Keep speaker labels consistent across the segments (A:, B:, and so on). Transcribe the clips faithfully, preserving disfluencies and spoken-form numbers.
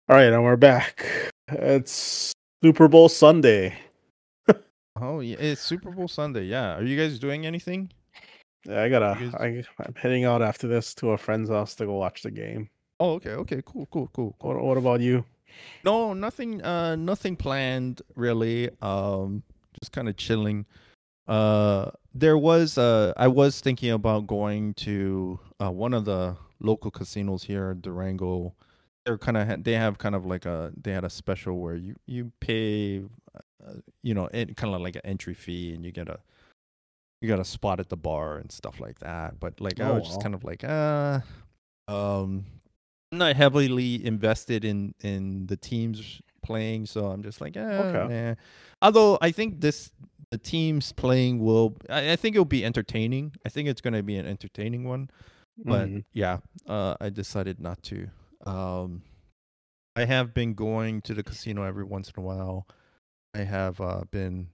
A: All right, and we're back. It's Super Bowl Sunday.
B: Oh yeah, it's Super Bowl Sunday. Yeah, are you guys doing anything?
A: Yeah, I gotta.
B: You guys?
A: I, I'm heading out after this to a friend's house to go watch the game.
B: Oh, okay, okay, cool, cool, cool, cool.
A: What, what about you?
B: No, nothing. Uh, nothing planned really. Um, just kind of chilling. Uh, there was. Uh, I was thinking about going to uh one of the local casinos here in Durango. They're kind of. They have kind of like a. They had a special where you you pay. Uh, you know, it kind of like an entry fee, and you get a you got a spot at the bar and stuff like that. But like I
A: Oh
B: was just
A: well.
B: kind of like, uh, um, I'm not heavily invested in in the teams playing, so I'm just like, eh,
A: Okay.
B: nah. Although I think this the teams playing will, I, I think it'll be entertaining. I think it's gonna be an entertaining one. But
A: Mm.
B: yeah, uh, I decided not to. Um, I have been going to the casino every once in a while. I have uh, been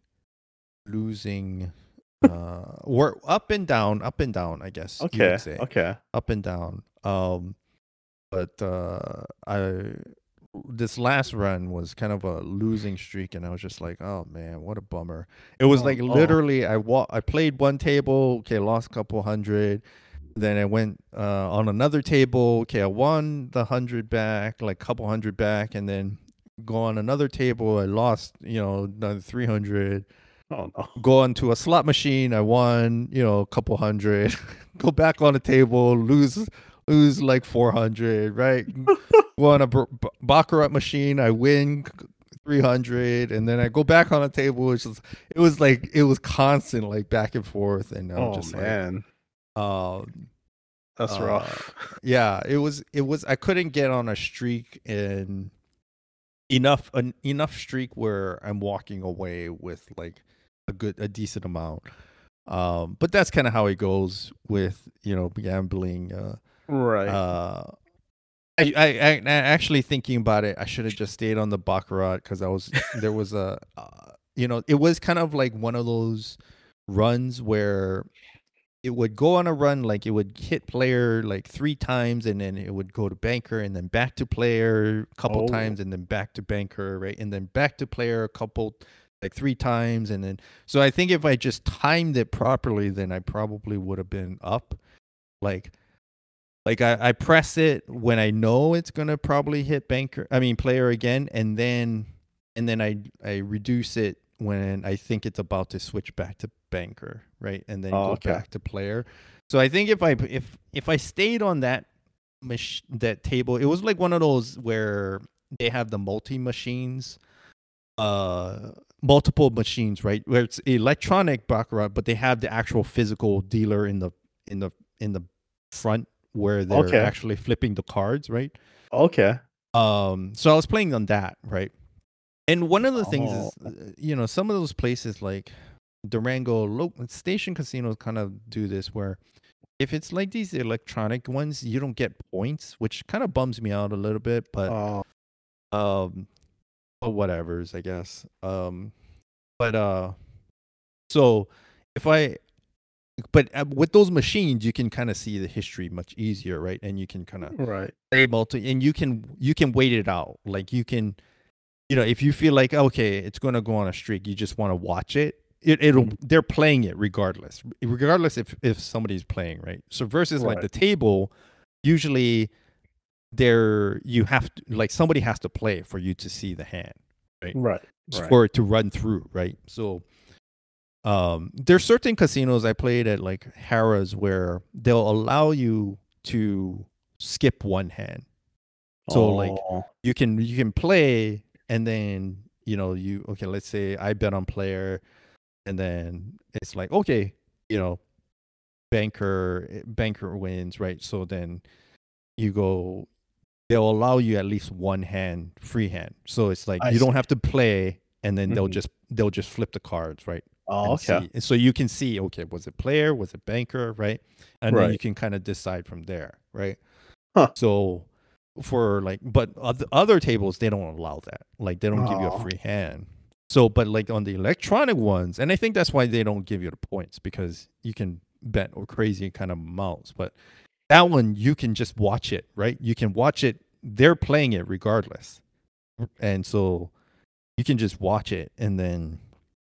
B: losing uh we're up and down, up and down, I guess you would
A: Okay.
B: say.
A: Okay.
B: Up and down. Um but uh I this last run was kind of a losing streak, and I was just like, oh man, what a bummer. It was
A: Oh
B: like
A: no.
B: literally I wa- I played one table, okay, lost a couple hundred. Then I went uh on another table, okay, I won the hundred back, like couple hundred back, and then go on another table, I lost, you know, another three hundred.
A: Oh no.
B: Go onto a slot machine, I won, you know, a couple hundred. Go back on the table, lose lose like four hundred, right? Go on a b- b- baccarat machine, I win three hundred, and then I go back on the table. It's just, it was like it was constant, like back and forth, and I was
A: Oh
B: just like,
A: man.
B: um,
A: That's
B: uh,
A: rough.
B: yeah, it was it was. I couldn't get on a streak in enough an enough streak where I'm walking away with like a good a decent amount. Um, but that's kind of how it goes with, you know, gambling. Uh,
A: Right.
B: uh, I, I, I I actually thinking about it, I should have just stayed on the baccarat because I was there was a, uh, you know, it was kind of like one of those runs where it would go on a run, like it would hit player like three times, and then it would go to banker, and then back to player a couple
A: Oh.
B: times, and then back to banker, right, and then back to player a couple, like three times, and then so I think if I just timed it properly, then I probably would have been up. Like like I, I press it when I know it's gonna probably hit banker. I mean player again, and then and then I I reduce it when I think it's about to switch back to banker, right, and then
A: Oh,
B: go
A: okay.
B: back to player. So I think if I if if I stayed on that mach- that table, it was like one of those where they have the multi machines, uh, multiple machines, right, where it's electronic baccarat, but they have the actual physical dealer in the in the in the front where they're
A: Okay.
B: actually flipping the cards, right?
A: Okay.
B: Um, so I was playing on that, right? And one of the things
A: Oh.
B: is, uh, you know, some of those places like Durango lo- station casinos kind of do this where if it's like these electronic ones, you don't get points, which kind of bums me out a little bit, but
A: Oh.
B: um, oh, whatever's, I guess. Um, but uh, so if I but uh, with those machines you can kind of see the history much easier, right, and you can kind of
A: Right.
B: play multi, and you can you can wait it out, like you can, you know, if you feel like okay it's going to go on a streak, you just want to watch it, it it'll
A: Mm.
B: they're playing it regardless regardless if if somebody's playing, right? So versus like
A: Right.
B: the table, usually there you have to, like somebody has to play for you to see the hand, right,
A: Right. Right.
B: for it to run through, right? So um, there's certain casinos I played at like Harrah's where they'll allow you to skip one hand. So like
A: Oh.
B: you can you can play, and then you know you okay, let's say I bet on player, and then it's like okay, you know, banker banker wins, right? So then you go, they'll allow you at least one hand free hand. So it's like
A: I
B: you don't
A: see.
B: have to play, and then they'll
A: Mhm.
B: just they'll just flip the cards, right?
A: Oh,
B: And
A: okay.
B: see. And so you can see, okay, was it player, was it banker, right? And then you
A: Right.
B: can kind of decide from there, right?
A: Huh.
B: So for like, but other other tables they don't allow that. Like they don't give you a
A: Oh.
B: free hand. So, but like on the electronic ones, and I think that's why they don't give you the points, because you can bet or crazy kind of amounts. But that one you can just watch it, right? You can watch it they're playing it regardless, and so you can just watch it, and then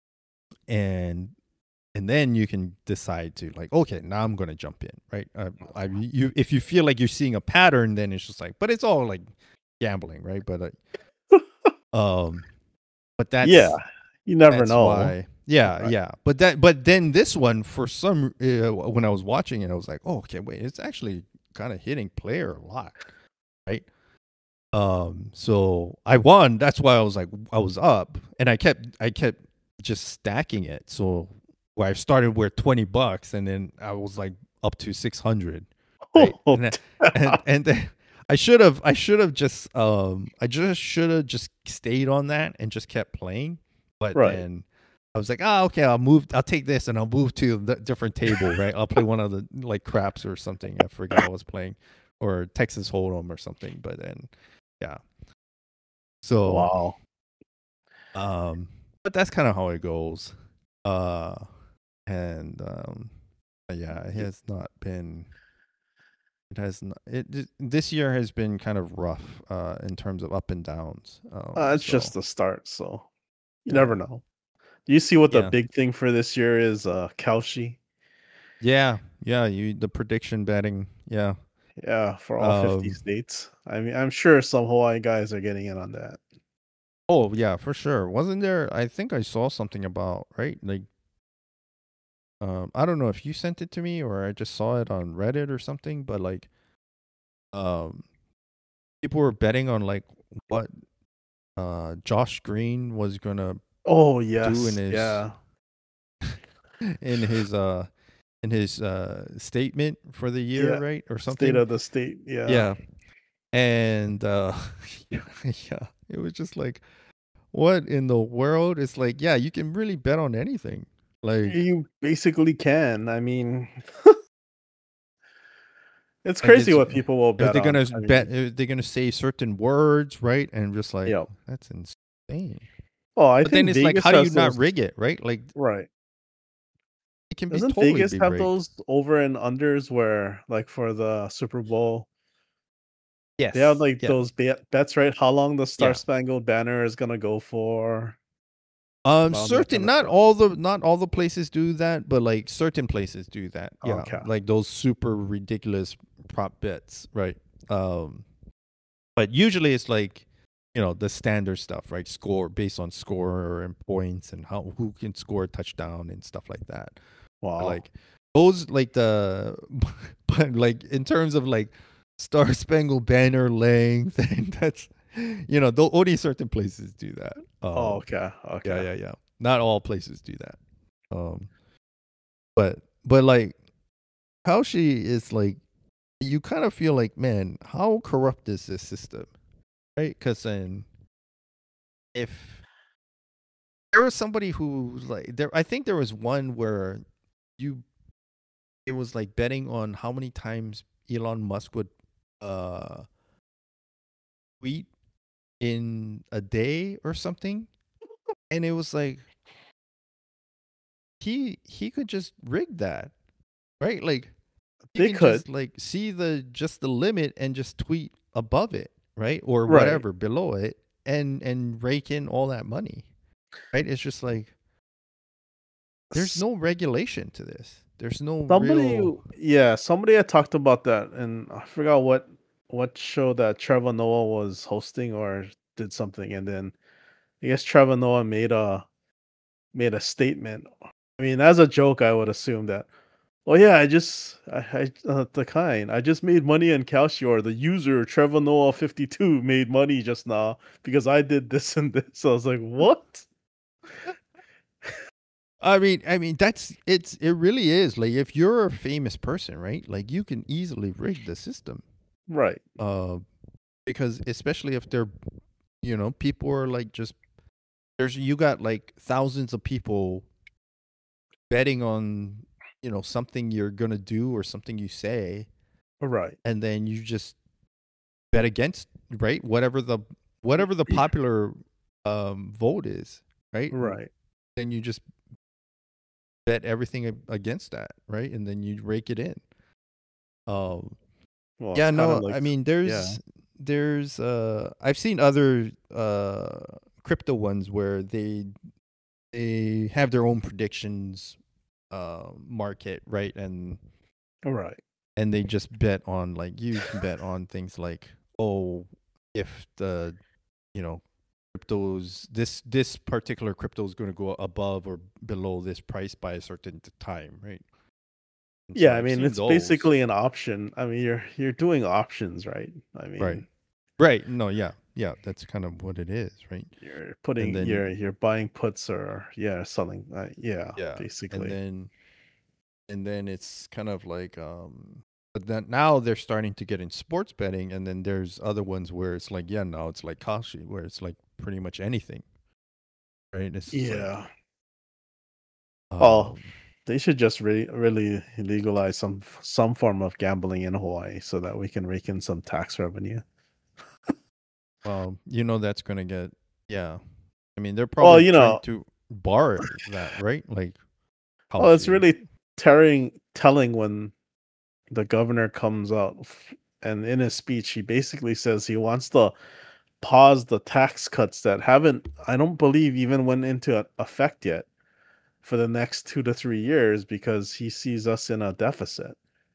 B: and and then you can decide to like, okay, now I'm gonna jump in, right? Uh, I you if you feel like you're seeing a pattern, then it's just like, but it's all like gambling, right? But uh, um, but
A: Yeah,
B: that's
A: you never
B: that's
A: know.
B: why, yeah,
A: Right.
B: yeah. But that but then this one for some uh, when I was watching it, I was like, oh, okay, wait, it's actually kind of hitting player a lot, right? Um, so I won. That's why I was like, I was up, and I kept, I kept just stacking it. So where I started with twenty bucks, and then I was like up to six hundred, right?
A: Oh,
B: And then, and and then I should have, I should have just, um, I just should have just stayed on that and just kept playing. But
A: right.
B: then I was like, oh, okay, I'll move, I'll take this and I'll move to the different table, right? I'll play one of the like craps or something. I forgot I was playing, or Texas Hold'em or something. But then. Yeah. So,
A: Wow.
B: um, but that's kind of how it goes. Uh, and um, yeah, it has not been. It has not. It just- this year has been kind of rough. Uh, in terms of up and downs. Um,
A: Uh, it's just
B: so
A: the start, so you
B: yeah,
A: never know. Do you see what the
B: yeah,
A: big thing for this year is? Uh, Kalshi.
B: yeah, yeah. You the prediction betting. Yeah.
A: Yeah, for all fifty
B: Um.
A: states. I mean, I'm sure some Hawaii guys are getting in on that.
B: Oh yeah, for sure. Wasn't there? I think I saw something about right. Like, um, I don't know if you sent it to me or I just saw it on Reddit or something. But like, um, people were betting on like what uh Josh Green was gonna
A: Oh,
B: do in
A: yes.
B: his
A: Yeah.
B: in his uh in his uh statement for the year,
A: Yeah.
B: right? Or
A: State
B: something.
A: of the state. Yeah.
B: Yeah. And uh yeah, it was just like what in the world? It's like, yeah, you can really bet on anything. Like
A: You basically can. I mean, it's
B: like
A: crazy
B: it's
A: what people will
B: if
A: bet
B: they're
A: on.
B: gonna
A: I
B: bet
A: mean,
B: if they're gonna say certain words, right? And just like
A: yeah.
B: that's insane.
A: Oh, I
B: But then
A: think
B: it's like,
A: Vegas
B: how do you
A: has
B: not
A: those.
B: rig it, right? Like
A: Right.
B: it can be
A: Doesn't
B: totally
A: Vegas
B: be
A: have
B: rigged.
A: those over and unders where, like, for the Super Bowl, they have
B: Yes.
A: like
B: Yeah.
A: those bet bets, right? How long the Star
B: Yeah.
A: Spangled Banner is gonna go for,
B: Um,
A: around that
B: certain
A: kind of
B: not
A: stuff.
B: all the not all the places do that, but like certain places do that. Yeah,
A: Okay.
B: like those super ridiculous prop bets, right? Um, but usually it's like you know the standard stuff, right? Score based on score and points and how who can score a touchdown and stuff like that. But
A: Wow.
B: like those like the but like in terms of like Star Spangled Banner length and that's you know the, only certain places do that.
A: Oh,
B: Um,
A: okay.
B: yeah,
A: Okay.
B: yeah, yeah. Not all places do that. Um, but but like Kalshi is like you kind of feel like, man, how corrupt is this system, right? Because then if there was somebody who like there, I think there was one where you it was like betting on how many times Elon Musk would uh tweet in a day or something, and it was like he he could just rig that, right? Like you
A: They
B: can
A: could.
B: just like see the just the limit and just tweet above it, right? Or
A: Right.
B: whatever below it and and rake in all that money. Right? It's just like there's
A: S-
B: no regulation to this. There's no
A: Somebody,
B: real
A: yeah, somebody had talked about that, and I forgot what what show that Trevor Noah was hosting or did something, and then I guess Trevor Noah made a made a statement. I mean, as a joke, I would assume that. Oh yeah, I just I, I uh, the kind I just made money in Kalshi, or the user Trevor Noah fifty two made money just now because I did this and this. I was like, what?
B: I mean, I mean that's it's it really is like if you're a famous person, right? Like you can easily rig the system.
A: Right,
B: Uh because especially if they're you know, people are like just there's you got like thousands of people betting on you know something you're gonna do or something you say,
A: right,
B: and then you just bet against right whatever the whatever the popular um vote is, right?
A: right.
B: Then you just bet everything a- against that, right? And then you rake it in. Um
A: Well,
B: yeah,
A: it's kind of
B: no,
A: like,
B: I mean
A: yeah,
B: there's there's uh I've seen other uh crypto ones where they they have their own predictions uh market, right? And
A: Right.
B: and they just bet on, like, you can bet on things like, oh, if the, you know, cryptos this this particular crypto is going to go above or below this price by a certain t- time, right? And so
A: Yeah, I
B: I've
A: mean,
B: seen
A: it's
B: those.
A: basically an option. I mean, you're you're doing options, right? I
B: Right.
A: mean,
B: Right. No, yeah. Yeah, that's kind of what it is, right?
A: you're
B: And
A: putting
B: then
A: you're you're buying puts or yeah, selling. Uh, yeah,
B: yeah, and
A: basically.
B: then and then it's kind of like um but then now they're starting to get in sports betting, and then there's other ones where it's like, yeah, now it's like Kashi, where it's like pretty much anything, right? It's just like
A: Yeah. Well,
B: um
A: they should just re- really legalize some some form of gambling in Hawaii so that we can rake in some tax revenue.
B: well, you know that's going to get, yeah. I mean, they're
A: Well,
B: probably
A: you
B: trying
A: know,
B: to bar that, right? Like
A: well, it's
B: Kalshi.
A: really tearing telling when the governor comes out f- and in his speech he basically says he wants to pause the tax cuts that haven't, I don't believe, even went into effect yet for the next two to three years because he sees us in a deficit.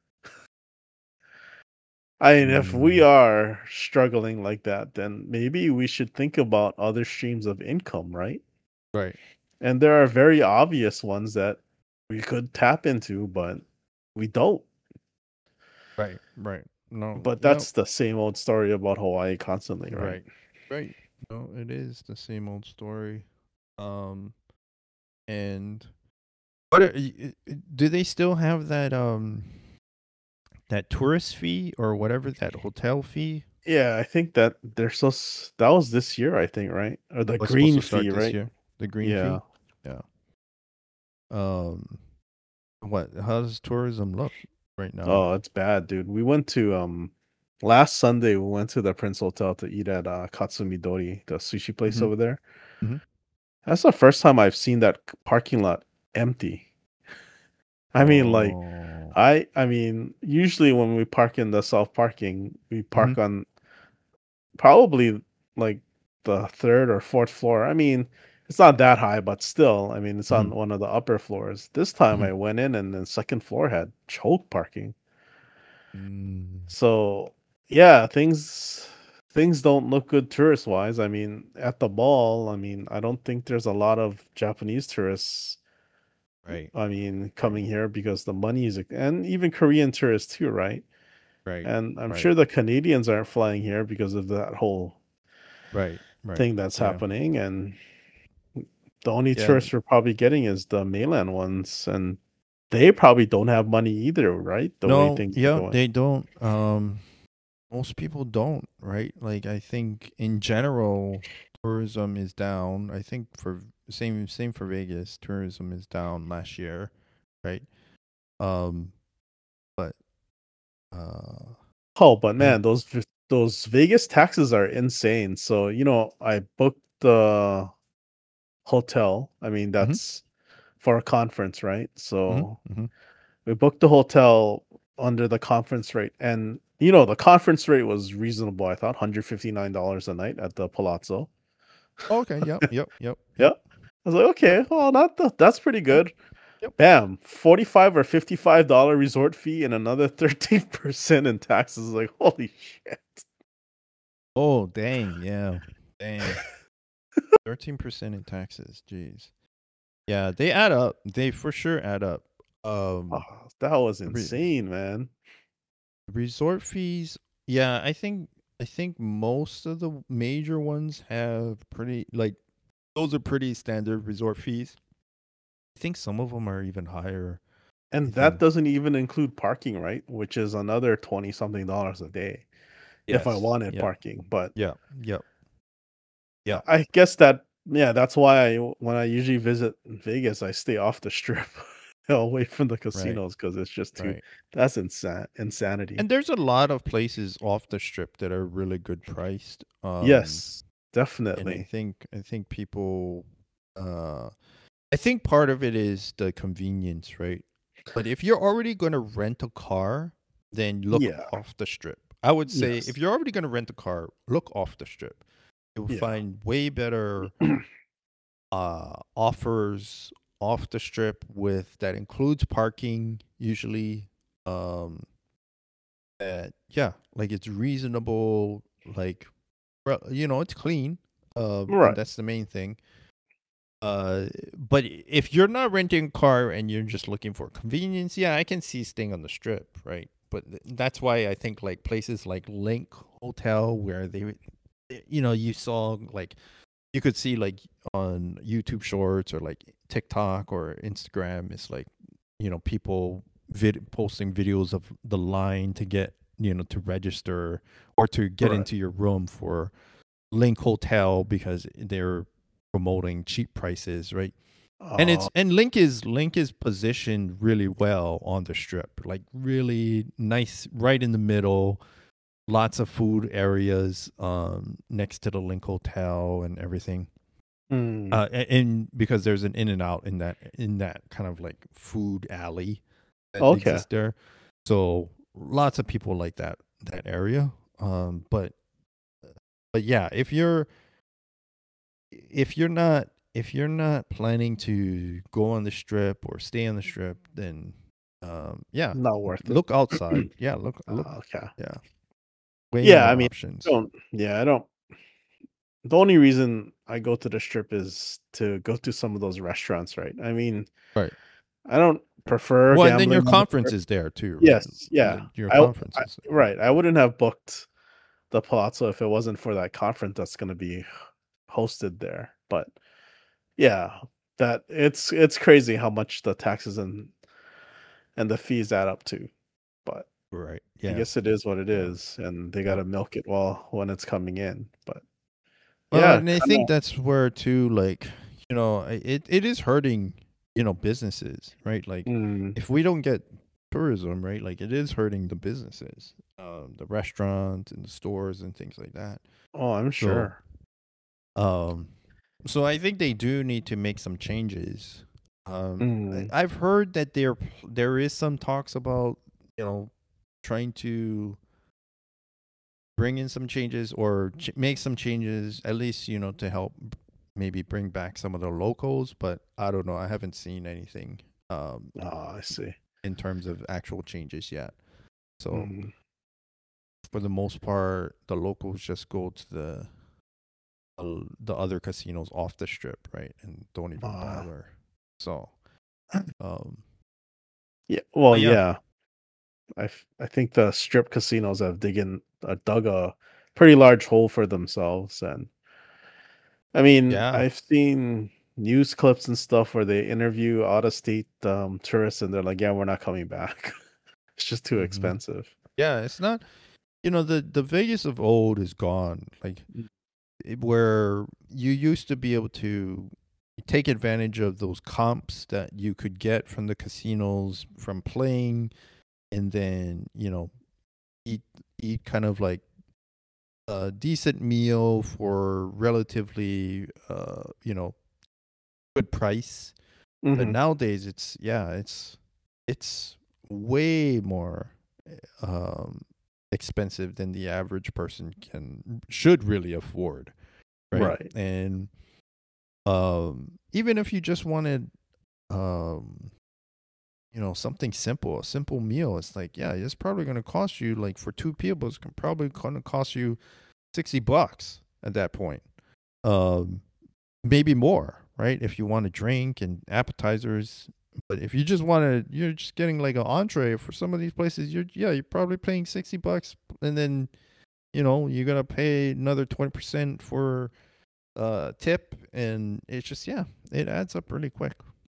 A: I mean, if we
B: Mm,
A: are struggling like that, then maybe we should think about other streams of income, right?
B: right.
A: And there are very obvious ones that we could tap into, but we don't.
B: Right. Right. No.
A: But
B: Yeah.
A: that's the same old story about Hawaii constantly, right?
B: Right. Right. No, it is the same old story. Um and what are, y- y- do they still have that um that tourist fee or whatever, that hotel fee
A: Yeah, I think that they're so s- that was this year, I think, right? Or the
B: was supposed
A: green
B: to start
A: fee,
B: this
A: right?
B: year? The green
A: Yeah.
B: fee? Yeah. Um what how does tourism look right now?
A: Oh, it's bad, dude. We went to um last Sunday we went to the Prince Hotel to eat at uh Katsumidori, the sushi place
B: Mhm.
A: over there.
B: Mhm.
A: That's the first time I've seen that c- parking lot empty. I mean, like,
B: Oh.
A: I I mean, usually when we park in the self parking, we
B: Mhm.
A: park on probably like the third or fourth floor. I mean, it's not that high, but still, I mean, it's on
B: Mhm.
A: one of the upper floors. This time
B: Mhm.
A: I went in and the second floor had choke parking.
B: Mm.
A: So, yeah, things things don't look good tourist wise. I mean, at the mall, I mean, I don't think there's a lot of Japanese tourists.
B: Right.
A: I mean,
B: Right.
A: coming here because the money is, and even Korean tourists too, right?
B: Right.
A: And I'm
B: Right.
A: sure the Canadians aren't flying here because of that whole
B: Right. Right.
A: thing that's
B: Yeah.
A: happening. And the only
B: Yeah.
A: tourists we're probably getting is the mainland ones, and they probably don't have money either, right? The way
B: No,
A: things are
B: yeah,
A: going.
B: they don't. Um, most people don't, right? Like, I think in general, tourism is down. I think for same same for Vegas, tourism is down last year, right? Um, but uh,
A: Oh, but
B: yeah.
A: man, those v- those Vegas taxes are insane. So, you know, I booked the hotel. I mean,
B: Mm-hmm,
A: that's for a conference, right?
B: mm-hmm,
A: So
B: mm-hmm,
A: we booked the hotel under the conference rate. And, you know, the conference rate was reasonable, I thought, one hundred fifty-nine dollars a night at the Palazzo.
B: okay. Yep. Yep. Yep.
A: Yeah.
B: Yep.
A: I was like,
B: Yep.
A: okay, well, not th- that's pretty
B: Yep.
A: good.
B: Yep.
A: Bam, forty-five or fifty-five dollar resort fee and another thirteen percent in taxes. Like, holy shit.
B: Oh, dang. Yeah. Dang. Thirteen percent in taxes. Jeez. Yeah, they add up. They for sure add up.
A: Oh,
B: Um,
A: that was
B: re-
A: insane, man.
B: resort fees. Yeah, I think I think most of the major ones have pretty, like, those are pretty standard resort fees. I think some of them are even higher. I
A: And that
B: think
A: doesn't even include parking, right? Which is another twenty something dollars a day if I
B: yes.
A: wanted
B: Yeah.
A: parking. But
B: Yeah. Yep.
A: I
B: Yep.
A: I guess that, yeah, that's why I, when I usually visit Vegas, I stay off the strip away from the
B: Right.
A: casinos because it's just too,
B: Right.
A: that's insan- insanity.
B: And there's a lot of places off the strip that are really good priced. Um,
A: Yes,
B: and I
A: definitely.
B: think I think people uh I think part of it is the convenience, right? But if you're already going to rent a car, then look
A: Yeah.
B: off the strip. I would say if
A: Yes.
B: you're already going to rent a car, look off the strip. You'll
A: Yeah.
B: find way better uh, offers off the strip with that includes parking usually. Um, that yeah, like it's reasonable. Like, well, you know, it's clean. Um, and
A: Right.
B: that's the main thing. Uh, but if you're not renting a car and you're just looking for convenience, yeah, I can see staying on the strip, right? But th- that's why I think like places like Link Hotel, where they, you know, you saw like you could see like on YouTube Shorts or like TikTok or Instagram, it's like you know people vid- posting videos of the line to get you know to register or to get
A: Right.
B: into your room for Link Hotel because they're promoting cheap prices, right? And
A: Uh,
B: it's and Link is Link is positioned really well on the strip, like really nice, right in the middle. Lots of food areas um, next to the Link Hotel and everything.
A: mm,
B: Uh, a- and because there's an In and Out in that in that kind of like food alley that
A: okay.
B: exists there, so lots of people like that that area. Um, but but yeah, if you're if you're not if you're not planning to go on the strip or stay on the strip, then um, yeah,
A: Not worth it.
B: look outside. Yeah, look look.
A: Uh, okay.
B: Yeah, way
A: Yeah, I
B: more
A: mean, I
B: options.
A: don't. Yeah, I don't. The only reason I go to the strip is to go to some of those restaurants, right? I mean,
B: Right.
A: I don't prefer
B: Well, and then your
A: gambling on the
B: conference
A: strip.
B: is there too, right?
A: Yes, yeah.
B: The- Your
A: I, w-
B: conference
A: I
B: is there.
A: right. I wouldn't have booked the Palazzo if it wasn't for that conference that's going to be hosted there. But yeah, that it's it's crazy how much the taxes and and the fees add up to. But
B: Right.
A: I
B: Yeah.
A: guess it is what it
B: Yeah.
A: is, and they
B: Yeah.
A: gotta milk it while when it's coming in. But
B: Well,
A: yeah,
B: and I
A: kinda.
B: think that's where too, like, you know, I- it, it is hurting, you know, businesses, right? Like,
A: Mm,
B: if we don't get tourism, right, like it is hurting the businesses, um, the restaurants and the stores and things like that.
A: oh, I'm
B: So,
A: sure.
B: um, so I think they do need to make some changes. Um, I,
A: Mm,
B: I've heard that there there is some talks about, you know, trying to bring in some changes or ch- make some changes at least you know to help b- maybe bring back some of the locals, but I don't know, I haven't seen anything um
A: oh, I see.
B: in terms of actual changes yet. So
A: Mm,
B: for the most part the locals just go to the uh, the other casinos off the strip, right, and don't even
A: uh,
B: bother. So um
A: yeah, well,
B: but yeah.
A: yeah. I f I think the strip casinos have digging uh, dug a pretty large hole for themselves, and I mean,
B: Yeah.
A: I've seen news clips and stuff where they interview out-of-state, um, tourists, and they're like, "Yeah, we're not coming back. It's just too
B: Hmm.
A: expensive."
B: Yeah, it's not, you know, the the Vegas of old is gone. Like
A: Mm,
B: it- where you used to be able to take advantage of those comps that you could get from the casinos from playing, and then you know eat eat kind of like a decent meal for relatively uh you know good price. But
A: mhm.
B: nowadays it's yeah it's it's way more um expensive than the average person can should really afford, right?
A: Right.
B: And um even if you just wanted um you know something simple, a simple meal, it's like yeah it's probably going to cost you, like for two people it's gon- probably going to cost you sixty bucks at that point, um maybe more, right, if you want to drink and appetizers. But if you just want to you're just getting like an entree for some of these places, you're yeah you're probably paying sixty bucks, and then you know you're going to pay another twenty percent for uh tip, and it's just yeah it adds up really quick,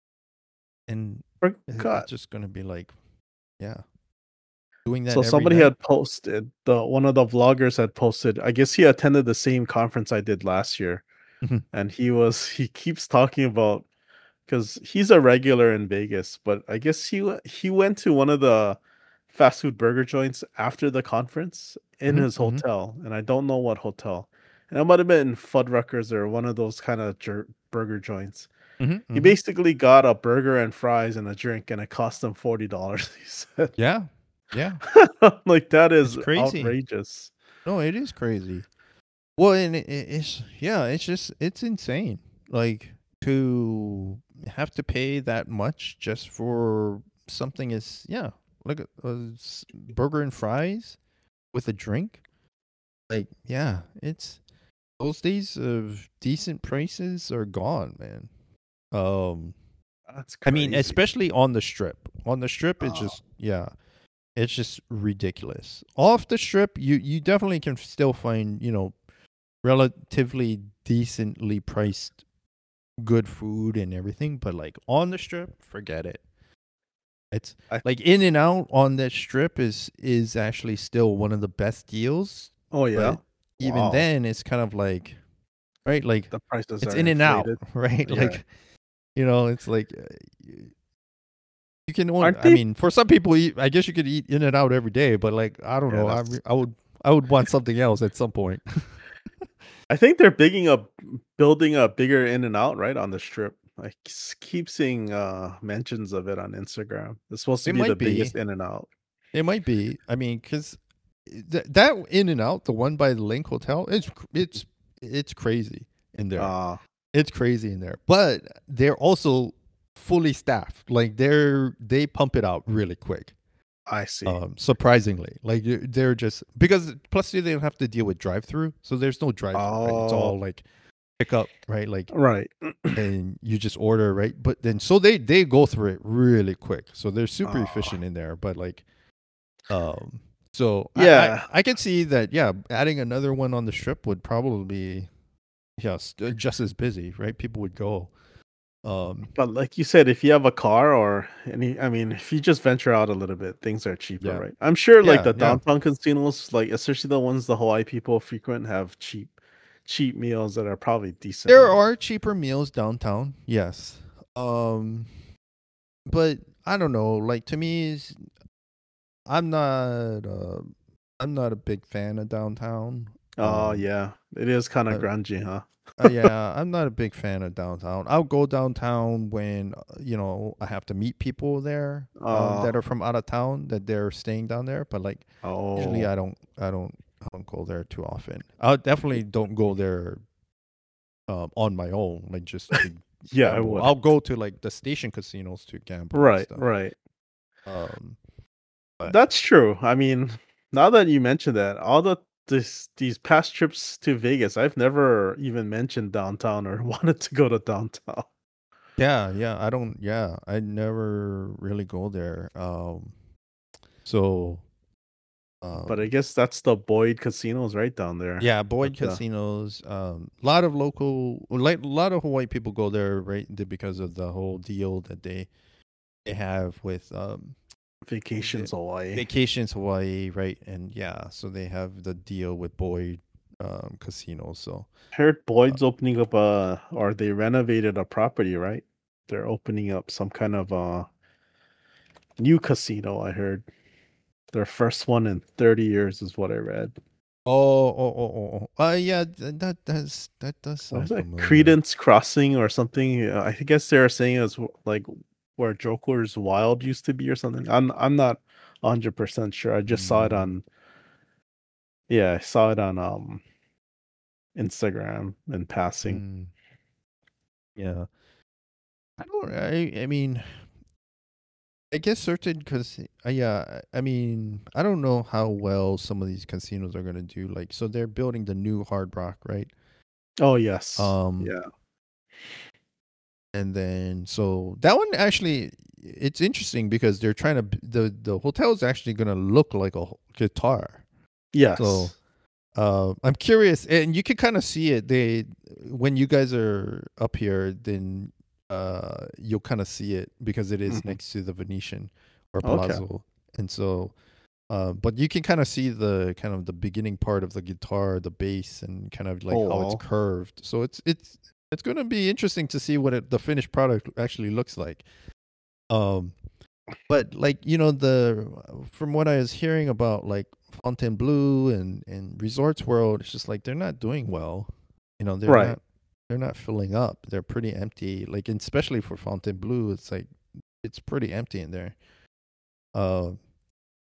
B: and it-
A: Forgot.
B: it's just gonna be like yeah doing that
A: So
B: every
A: somebody
B: night.
A: had posted the one of the vloggers had posted, I guess he attended the same conference I did last year,
B: Mhm,
A: and he was he keeps talking about, 'cause he's a regular in Vegas, but I guess he w he went to one of the fast food burger joints after the conference in
B: mhm,
A: his
B: mhm,
A: hotel, and I don't know what hotel. And it might have been Fuddruckers or one of those kinda jer burger joints.
B: mhm,
A: He
B: mhm.
A: basically got a burger and fries and a drink, and it cost him forty dollars, he said.
B: Yeah, Yeah,
A: Like that
B: it's
A: is
B: crazy.
A: outrageous.
B: No, it is crazy. Well, and it, it's yeah, it's just it's insane. Like to have to pay that much just for something is yeah, like a, a s- burger and fries with a drink. Like yeah, it's those days of decent prices are gone, man. Um,
A: That's
B: I mean,
A: crazy.
B: especially on the strip. On the strip, it's
A: Oh,
B: just yeah, it's just ridiculous. Off the strip, you you definitely can still find you know relatively decently priced good food and everything, but like on the strip, forget it. It's
A: I
B: like In and Out on that strip is is actually still one of the best deals,
A: oh yeah.
B: but even
A: Wow.
B: then it's kind of like right, like
A: The prices
B: it's
A: are
B: In and Out,
A: inflated.
B: right?
A: Yeah.
B: Like you know, it's like uh, you you can only.
A: Aren't
B: I
A: they
B: mean, for some people, eat, I guess you could eat In and Out every day, but like I don't
A: yeah,
B: know, I
A: that's
B: re- I would I would want something else at some point.
A: I think they're bigging up building a bigger In and Out, right, on the strip. I s keep seeing, uh, mentions of it on Instagram. It's supposed to
B: It
A: be the
B: might be.
A: biggest In and Out.
B: It might be. I mean, because th- that In and Out, the one by the Link Hotel, it's cr- it's it's crazy in there.
A: Uh,
B: It's crazy in there. But they're also fully staffed. Like they're they pump it out really quick.
A: I see.
B: Um, surprisingly, like they're they're just because plus they don't have to deal with drive through, so there's no drive through, right? It's
A: Oh,
B: all like pick up, right? Like
A: right.
B: and you just order, right? But then so they they go through it really quick, so they're super
A: Oh,
B: efficient in there. But like um, so I, I
A: yeah,
B: I could see that. Yeah, adding another one on the strip would probably be yeah st- just as busy, right? People would go. Um,
A: but like you said, if you have a car or any I mean, if you just venture out a little bit, things are cheaper,
B: yeah,
A: right? I'm sure like
B: yeah,
A: the
B: yeah.
A: downtown casinos, like especially the ones the Hawaii people frequent, have cheap cheap meals that are probably decent,
B: There
A: right?
B: are cheaper meals downtown, yes. Um, but I don't know. Like to me, is I'm not. Uh, I'm not a big fan of downtown.
A: Oh,
B: Um,
A: yeah. It is kinda
B: I,
A: grungy, huh?
B: Uh, yeah, I'm not a big fan of downtown. I'll go downtown when uh, you know I have to meet people there um,
A: Uh,
B: that are from out of town that they're staying down there. But like usually,
A: oh.
B: I don't, I don't, I don't go there too often. I definitely don't go there um, on my own, like just to
A: Yeah, I
B: gamble.
A: would.
B: I'll go to like the station casinos to gamble and
A: Right,
B: stuff.
A: right.
B: Um, but
A: That's true. I mean, now that you mention that, all the this these past trips to Vegas, I've never even mentioned downtown or wanted to go to downtown.
B: yeah, yeah, I don't. Yeah, I never really go there. Um, so.
A: But I
B: Um,
A: guess that's the Boyd casinos right down there.
B: Yeah, Boyd
A: With the
B: casinos. Um, a lot of local, like a lot of Hawaii people go there, right? th- Because of the whole deal that they they have with um, what is
A: Vacations
B: it?
A: Hawaii.
B: Vacations Hawaii, right? And yeah, so they have the deal with Boyd um, Casino. So
A: Heard
B: uh,
A: Boyd's opening up a or they renovated a property, right? They're opening up some kind of a new casino, I heard. Their first one in thirty years is what I read.
B: oh, oh, oh, oh, oh, uh, yeah, th- that does that does
A: What
B: sound
A: is that?
B: familiar.
A: Credence Crossing or something? Uh, I guess they're saying it's w- like where Joker's Wild used to be or something. I'm I'm not one hundred percent sure. I just saw it
B: Mm,
A: on yeah, I saw it on um Instagram in passing.
B: mm, yeah, I don't. I I mean. I guess certain because uh, yeah, I mean, I don't know how well some of these casinos are gonna do. Like, so they're building the new Hard Rock, right?
A: Oh yes.
B: Um,
A: Yeah.
B: and then so that one actually, it's interesting because they're trying to b- the the hotel is actually gonna look like a h- guitar. So,
A: Yes.
B: uh, I'm curious, and you can kind of see it. They when you guys are up here, then uh, you'll kind of see it because it is
A: Mhm.
B: next to the Venetian or
A: Okay.
B: Palazzo, and so. Uh, but you can kind of see the kind of the beginning part of the guitar, the bass, and kind of like
A: Oh
B: how it's
A: wow.
B: curved. So it's it's it's going to be interesting to see what it, the finished product actually looks like. Um, but like you know the from what I was hearing about like Fontainebleau and and Resorts World, it's just like they're not doing well. You know they're
A: Right.
B: not they're not filling up. They're pretty empty. Like and especially for Fontainebleau, it's like it's pretty empty in there. Uh,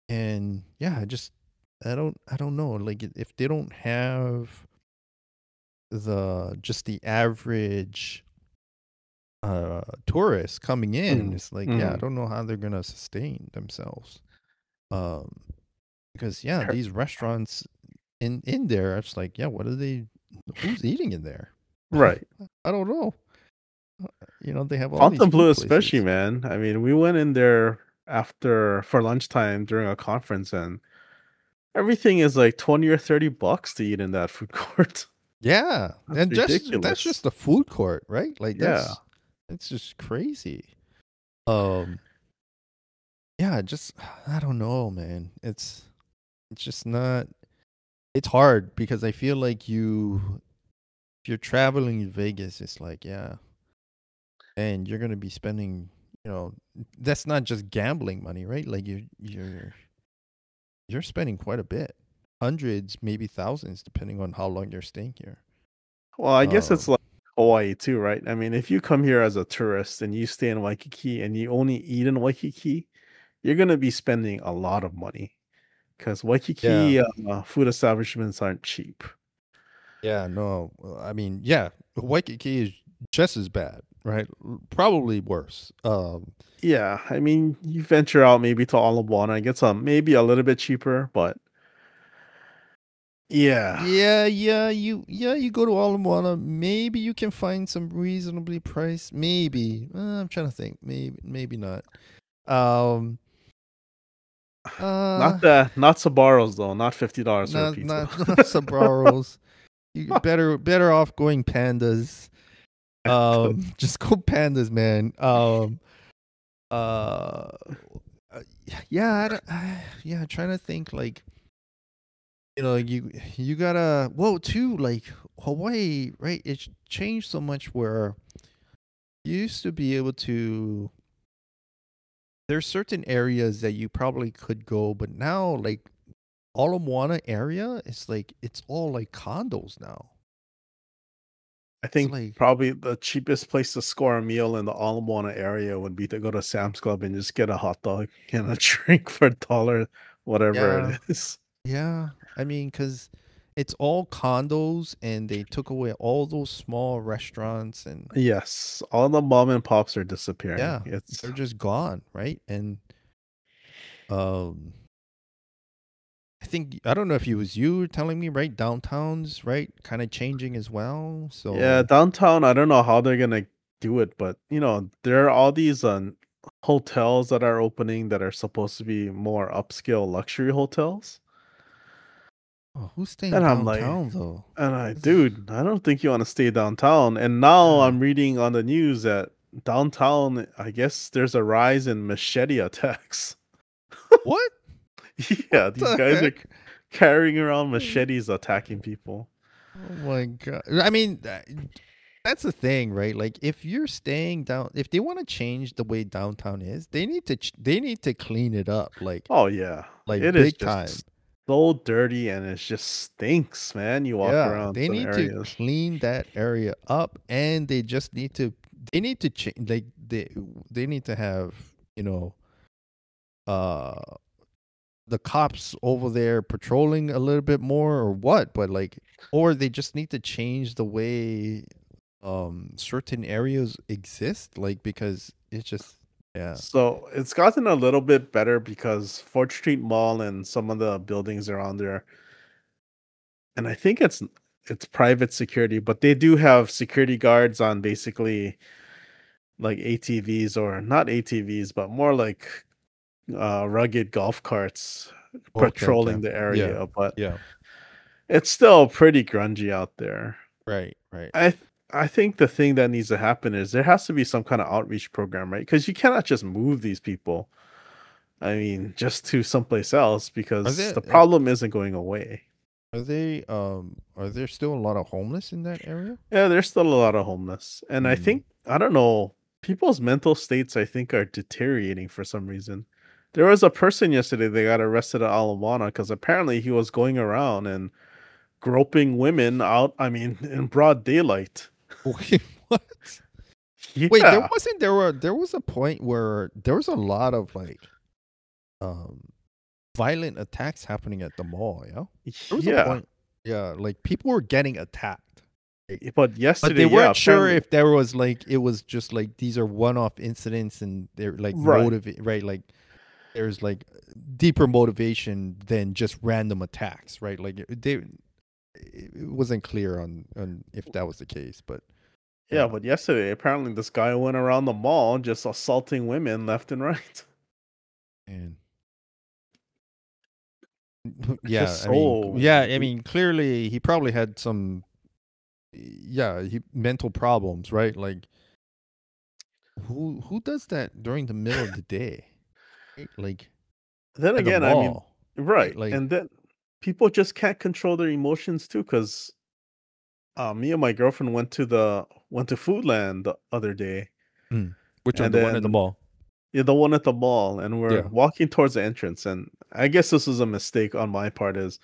B: and yeah, I just I don't I don't know. Like if they don't have the just the average uh tourists coming in,
A: Mm,
B: it's like yeah, I
A: mhm.
B: don't know how they're gonna sustain themselves. Um, because yeah, these restaurants in in there, it's like yeah, what are they? Who's eating in there?
A: Right.
B: I don't know. Uh, You know, they have all these
A: Fontainebleau
B: food
A: especially,
B: places.
A: man. I mean, we went in there after for lunchtime during a conference, and everything is like twenty or thirty bucks to eat in that food court.
B: Yeah,
A: That's
B: and just that's
A: ridiculous.
B: just the food court, right? Like
A: Yeah.
B: that's that's just crazy. Um, yeah, just I don't know, man. It's it's just not. It's hard because I feel like you if you're traveling in Vegas, it's like yeah, and you're gonna be spending. You know, that's not just gambling money, right? Like you you're you're spending quite a bit, hundreds, maybe thousands, depending on how long you're staying here.
A: Well, I guess it's
B: Um,
A: like Hawaii too, right? I mean, if you come here as a tourist and you stay in Waikiki and you only eat in Waikiki, you're gonna be spending a lot of money because
B: yeah,
A: Waikiki uh, food establishments aren't cheap.
B: yeah, no, uh, I mean, yeah, Waikiki is just as bad, right? L- Probably worse. Um,
A: Yeah, I mean, you venture out maybe to Ala Moana and get some maybe a little bit cheaper, but yeah.
B: yeah, yeah, you, yeah, you go to Ala Moana, maybe you can find some reasonably priced, maybe. Uh, I'm trying to think, maybe, maybe not. Um, uh,
A: Not that not Sabaros though, not fifty dollars for a
B: not,
A: pizza.
B: not, not Sabros. You better, better off going Pandas. Um, just go Pandas, man. Um, uh, uh, yeah, I don't, I, yeah, trying to think like you know you you gotta whoa too like Hawaii, right? It's changed so much where you used to be able to. There's certain areas that you probably could go, but now like Ala Moana area, it's like it's all like condos now.
A: I
B: It's
A: think
B: like
A: probably the cheapest place to score a meal in the Ala Moana area would be to go to Sam's Club and just get a hot dog and a drink for a dollar, whatever
B: yeah,
A: it is.
B: yeah. I mean, because it's all condos, and they took away all those small restaurants, and
A: Yes, all the mom and pops are disappearing.
B: yeah,
A: It's
B: they're just gone, right? And um, I think I don't know if it was you telling me, right? Downtown's right, kind of changing as well.
A: yeah,
B: So
A: downtown, I don't know how they're gonna do it, but you know, there are all these um, hotels that are opening that are supposed to be more upscale luxury hotels.
B: oh, who's staying
A: And I'm like,
B: downtown though?
A: and I,
B: This is-
A: dude, I don't think you want to stay downtown. And now
B: yeah.
A: I'm reading on the news that downtown, I guess there's a rise in machete attacks.
B: What? What
A: Yeah, these
B: the
A: guys are c-
B: heck?
A: carrying around machetes attacking people.
B: Oh my god! I mean, that- that's the thing, right? Like, if you're staying down, if they want to change the way downtown is, they need to ch- they need to clean it up, like
A: Oh yeah,
B: like
A: it is
B: big
A: just
B: time.
A: so dirty and it just stinks, man. You walk
B: Yeah,
A: around
B: they
A: some
B: need to
A: areas.
B: clean that area up, and they just need to they need to change. Like they they need to have you know uh the cops over there patrolling a little bit more or what, but like or they just need to change the way um certain areas exist, like because it's just yeah.
A: So it's gotten a little bit better because Fort Street Mall and some of the buildings around there, and I think it's it's private security, but they do have security guards on basically like A T Vs or not A T Vs, but more like uh, rugged golf carts
B: Okay, okay.
A: patrolling the
B: Yeah.
A: area. But
B: Yeah.
A: it's still pretty grungy out there.
B: Right, right.
A: I th- I think the thing that needs to happen is there has to be some kind of outreach program, right? Because you cannot just move these people. I mean, just to someplace else
B: Are
A: because
B: there
A: the
B: uh,
A: problem isn't going away.
B: are they um are there still a lot of homeless in that area?
A: Yeah, there's still a lot of homeless. And I
B: Mm.
A: think, I don't know, people's mental states, I think, are deteriorating for some reason. There was a person yesterday that got arrested at Alamana because apparently he was going around and groping women out, I mean, in broad daylight.
B: Wait, what? Wait, there
A: Yeah.
B: wasn't there were there was a point where there was a lot of like um violent attacks happening at the mall. Yeah, there was a
A: Yeah,
B: point. Yeah, like people were getting attacked,
A: but
B: but
A: yesterday,
B: they
A: yeah,
B: weren't sure
A: apparently,
B: if there was like it was just like these are one-off incidents and they're like
A: right.
B: motive, right? Like there's like deeper motivation than just random attacks, right? Like it- they, it wasn't clear on on if that was the case, but
A: Yeah,
B: yeah,
A: but yesterday, apparently, this guy went around the mall just assaulting women left and right.
B: and
A: It's
B: yeah,
A: just
B: I mean,
A: so
B: yeah, I
A: weird.
B: mean, clearly he probably had some, yeah, he, mental problems, right? Like who who does that during the middle of the day, right? Like
A: Then
B: at the
A: again, I mean,
B: mall, right?
A: right,
B: Like,
A: and then people just can't control their emotions too, because uh, me and my girlfriend went to the went to Foodland the other day,
B: mm, which one?
A: and
B: The one at the
A: then
B: mall?
A: yeah, the one at the mall, and we're
B: Yeah.
A: walking towards the entrance, and I guess this was a mistake on my part. Is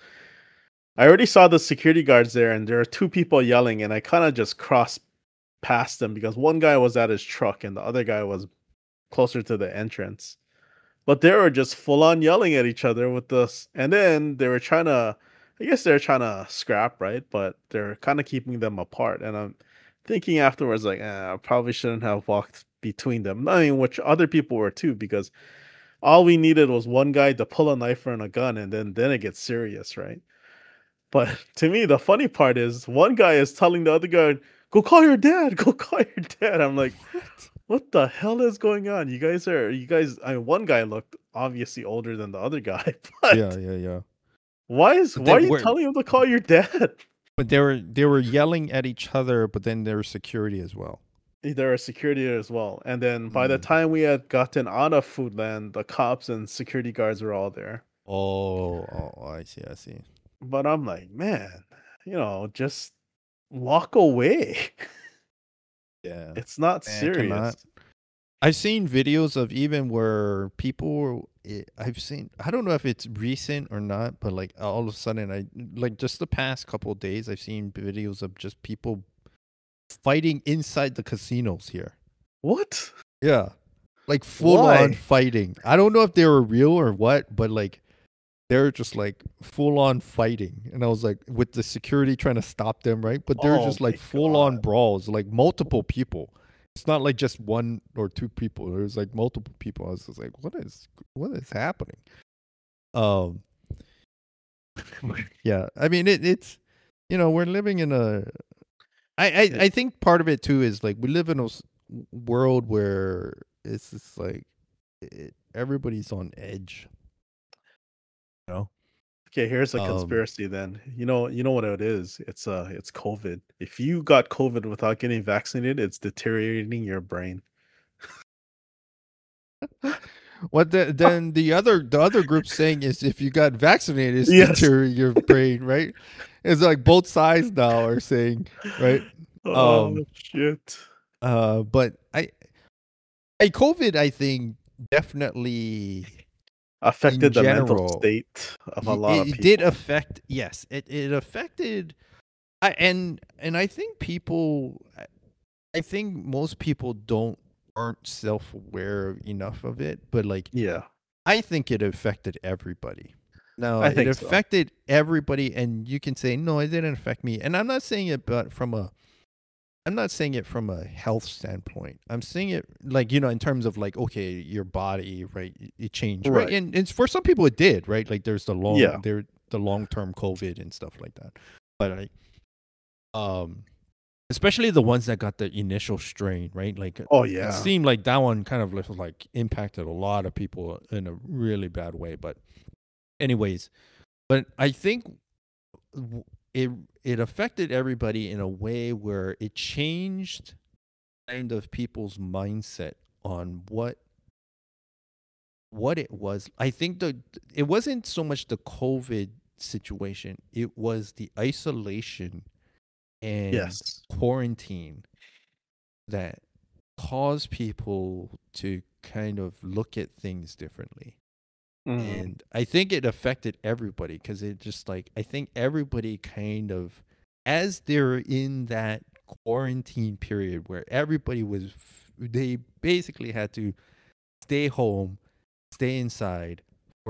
A: I already saw the security guards there, and there are two people yelling, and I kind of just crossed past them because one guy was at his truck, and the other guy was closer to the entrance. But they were just full on yelling at each other with this, and then they were trying to, I guess they're trying to scrap, right? But they're kind of keeping them apart. And I'm thinking afterwards, like, eh, I probably shouldn't have walked between them. I mean, which other people were too, because all we needed was one guy to pull a knife and a gun, and then then it gets serious, right? But to me, the funny part is one guy is telling the other guy, "Go call your dad. Go call your dad." I'm like,
B: What?
A: what the hell is going on? You guys are you guys I mean one guy looked obviously older than the other guy,
B: Yeah,
A: but
B: yeah, yeah.
A: why is
B: But
A: why
B: they
A: are you
B: were,
A: telling him to call your dad?
B: but they were they were yelling at each other, but then there was security as well.
A: There are security as well. And then by the
B: Mm.
A: time we had gotten out of Foodland, the cops and security guards were all there.
B: Oh, oh, I see, I see.
A: But I'm like, man, you know, just walk away.
B: Yeah,
A: It's not
B: man, I cannot.
A: serious.
B: I've seen videos of even where people. eh, I've seen. I don't know if it's recent or not, but like all of a sudden, I like just the past couple of days, I've seen videos of just people fighting inside the casinos here.
A: What?
B: Yeah, like full on
A: Why?
B: fighting. I don't know if they were real or what, but like they're just like full on fighting. And I was like, with the security trying to stop them, right? But they're
A: Oh
B: just like
A: my
B: full on
A: god.
B: brawls, like multiple people. It's not like just one or two people. There's like multiple people. I was just like, what is what is happening? Um yeah. I mean it, it's you know, we're living in a I, I, I think part of it too is like we live in a s- world where it's just like it, everybody's on edge, you know?
A: Okay, here's a
B: Um
A: conspiracy then. You know, you know what it is? It's uh it's COVID. If you got COVID without getting vaccinated, it's deteriorating your brain.
B: What the, then the other the other group saying is if you got vaccinated, it's
A: Yes.
B: deteriorating your brain, right? It's like both sides now are saying, right?
A: Oh
B: Um,
A: shit.
B: uh, but I, I COVID, I think definitely in
A: Affected the mental
B: general,
A: state of a
B: y-
A: lot
B: it,
A: of
B: it did
A: people.
B: affect. Yes, it it affected. I and and I think people, I I think most people don't aren't self aware enough of it, but like
A: Yeah,
B: I think it affected everybody. No,
A: I
B: it
A: think so.
B: affected everybody, and you can say no, it didn't affect me. And I'm not saying it, but from a, I'm not saying it from a health standpoint. I'm saying it like you know, in terms of like, okay, your body, right? It, it changed, right?
A: Right.
B: And it's for some people it did, right? Like there's the long,
A: Yeah.
B: there the long term COVID and stuff like that. But like, um, especially the ones that got the initial strain, right? Like
A: Oh
B: it
A: yeah.
B: seemed like that one kind of like impacted a lot of people in a really bad way. But anyways, but I think w- it it affected everybody in a way where it changed kind of people's mindset on what what it was. I think the it wasn't so much the COVID situation, it was the isolation and
A: Yes.
B: quarantine that caused people to kind of look at things differently.
A: Mhm.
B: And I think it affected everybody because it just like I think everybody kind of as they're in that quarantine period where everybody was they basically had to stay home, stay inside for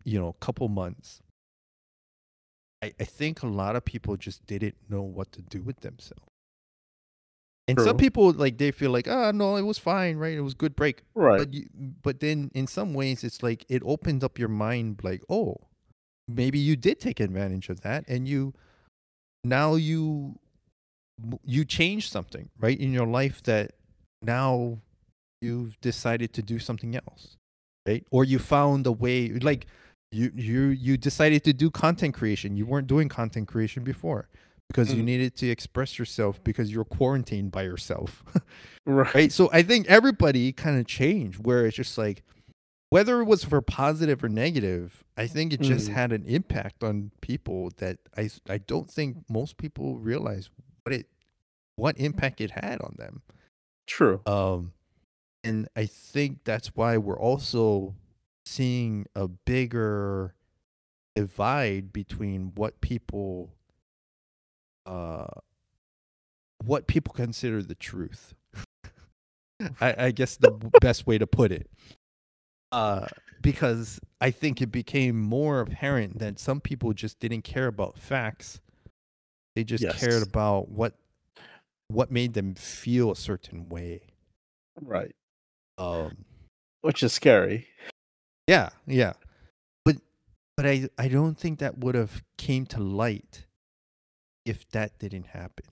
B: you know, couple months, I, I think a lot of people just didn't know what to do with themselves. And some
A: True.
B: people, like, they feel like, oh no, it was fine, right? It was a good break.
A: Right.
B: But you, but then in some ways, it's like it opens up your mind, like, oh, maybe you did take advantage of that, and you now you you change something, right, in your life that now you've decided to do something else, right? Or you found a way, like you you you decided to do content creation. You weren't doing content creation before because you
A: Mm.
B: needed to express yourself because you're quarantined by yourself.
A: Right.
B: Right? So I think everybody kind of changed where it's just like whether it was for positive or negative, I think it just
A: Mm.
B: had an impact on people that I I don't think most people realize what it what impact it had on them.
A: True.
B: Um and I think that's why we're also seeing a bigger divide between what people uh what people consider the truth. I, I guess the best way to put it. Uh because I think it became more apparent that some people just didn't care about facts. They just cared
A: Yes.
B: about what what made them feel a certain way.
A: Right.
B: Um
A: Which is scary.
B: yeah, yeah. But but I I don't think that would have came to light if that didn't happen.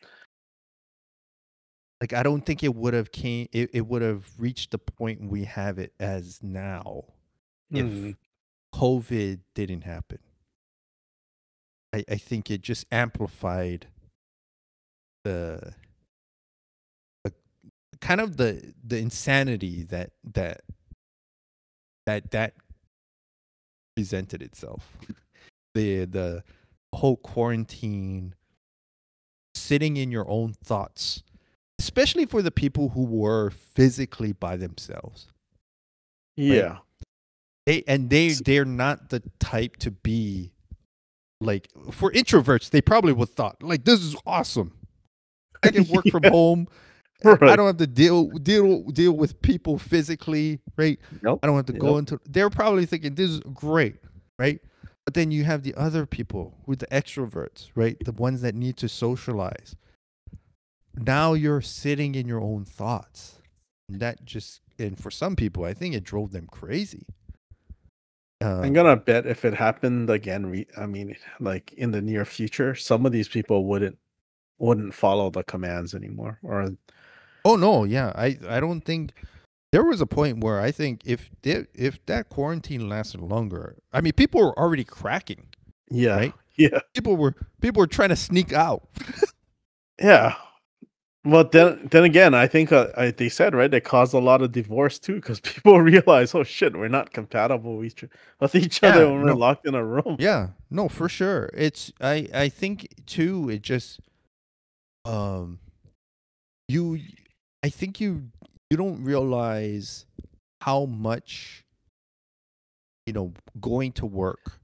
B: Like I don't think it would have came it, it would have reached the point we have it as now
A: Mm.
B: if COVID didn't happen. I, I think it just amplified the, the kind of the the insanity that that that that presented itself. The the whole quarantine, sitting in your own thoughts, especially for the people who were physically by themselves, right?
A: Yeah.
B: They and they they're not the type to be like for introverts. They probably would thought like this is awesome. I can work from
A: Yeah.
B: home. I
A: Right.
B: don't have to deal deal deal with people physically, right?
A: Yep.
B: I don't have to
A: Yep.
B: go into. They're probably thinking this is great, right? But then you have the other people who are the extroverts, right? The ones that need to socialize. Now you're sitting in your own thoughts. And that just and for some people, I think it drove them crazy.
A: I'm
B: Um,
A: gonna bet if it happened again, re- I mean, like in the near future, some of these people wouldn't wouldn't follow the commands anymore. Or
B: oh no, yeah, I I don't think there was a point where I think if they, if that quarantine lasted longer, I mean, people were already cracking,
A: yeah,
B: right?
A: yeah,
B: People were people were trying to sneak out.
A: yeah. Well, then then again, I think uh, I, they said right, they caused a lot of divorce too because people realize, oh shit, we're not compatible with each, with each other
B: Yeah,
A: when we're
B: no,
A: locked in a room.
B: yeah, no, for sure. It's I I think too. It just um you I think you you don't realize how much you know going to work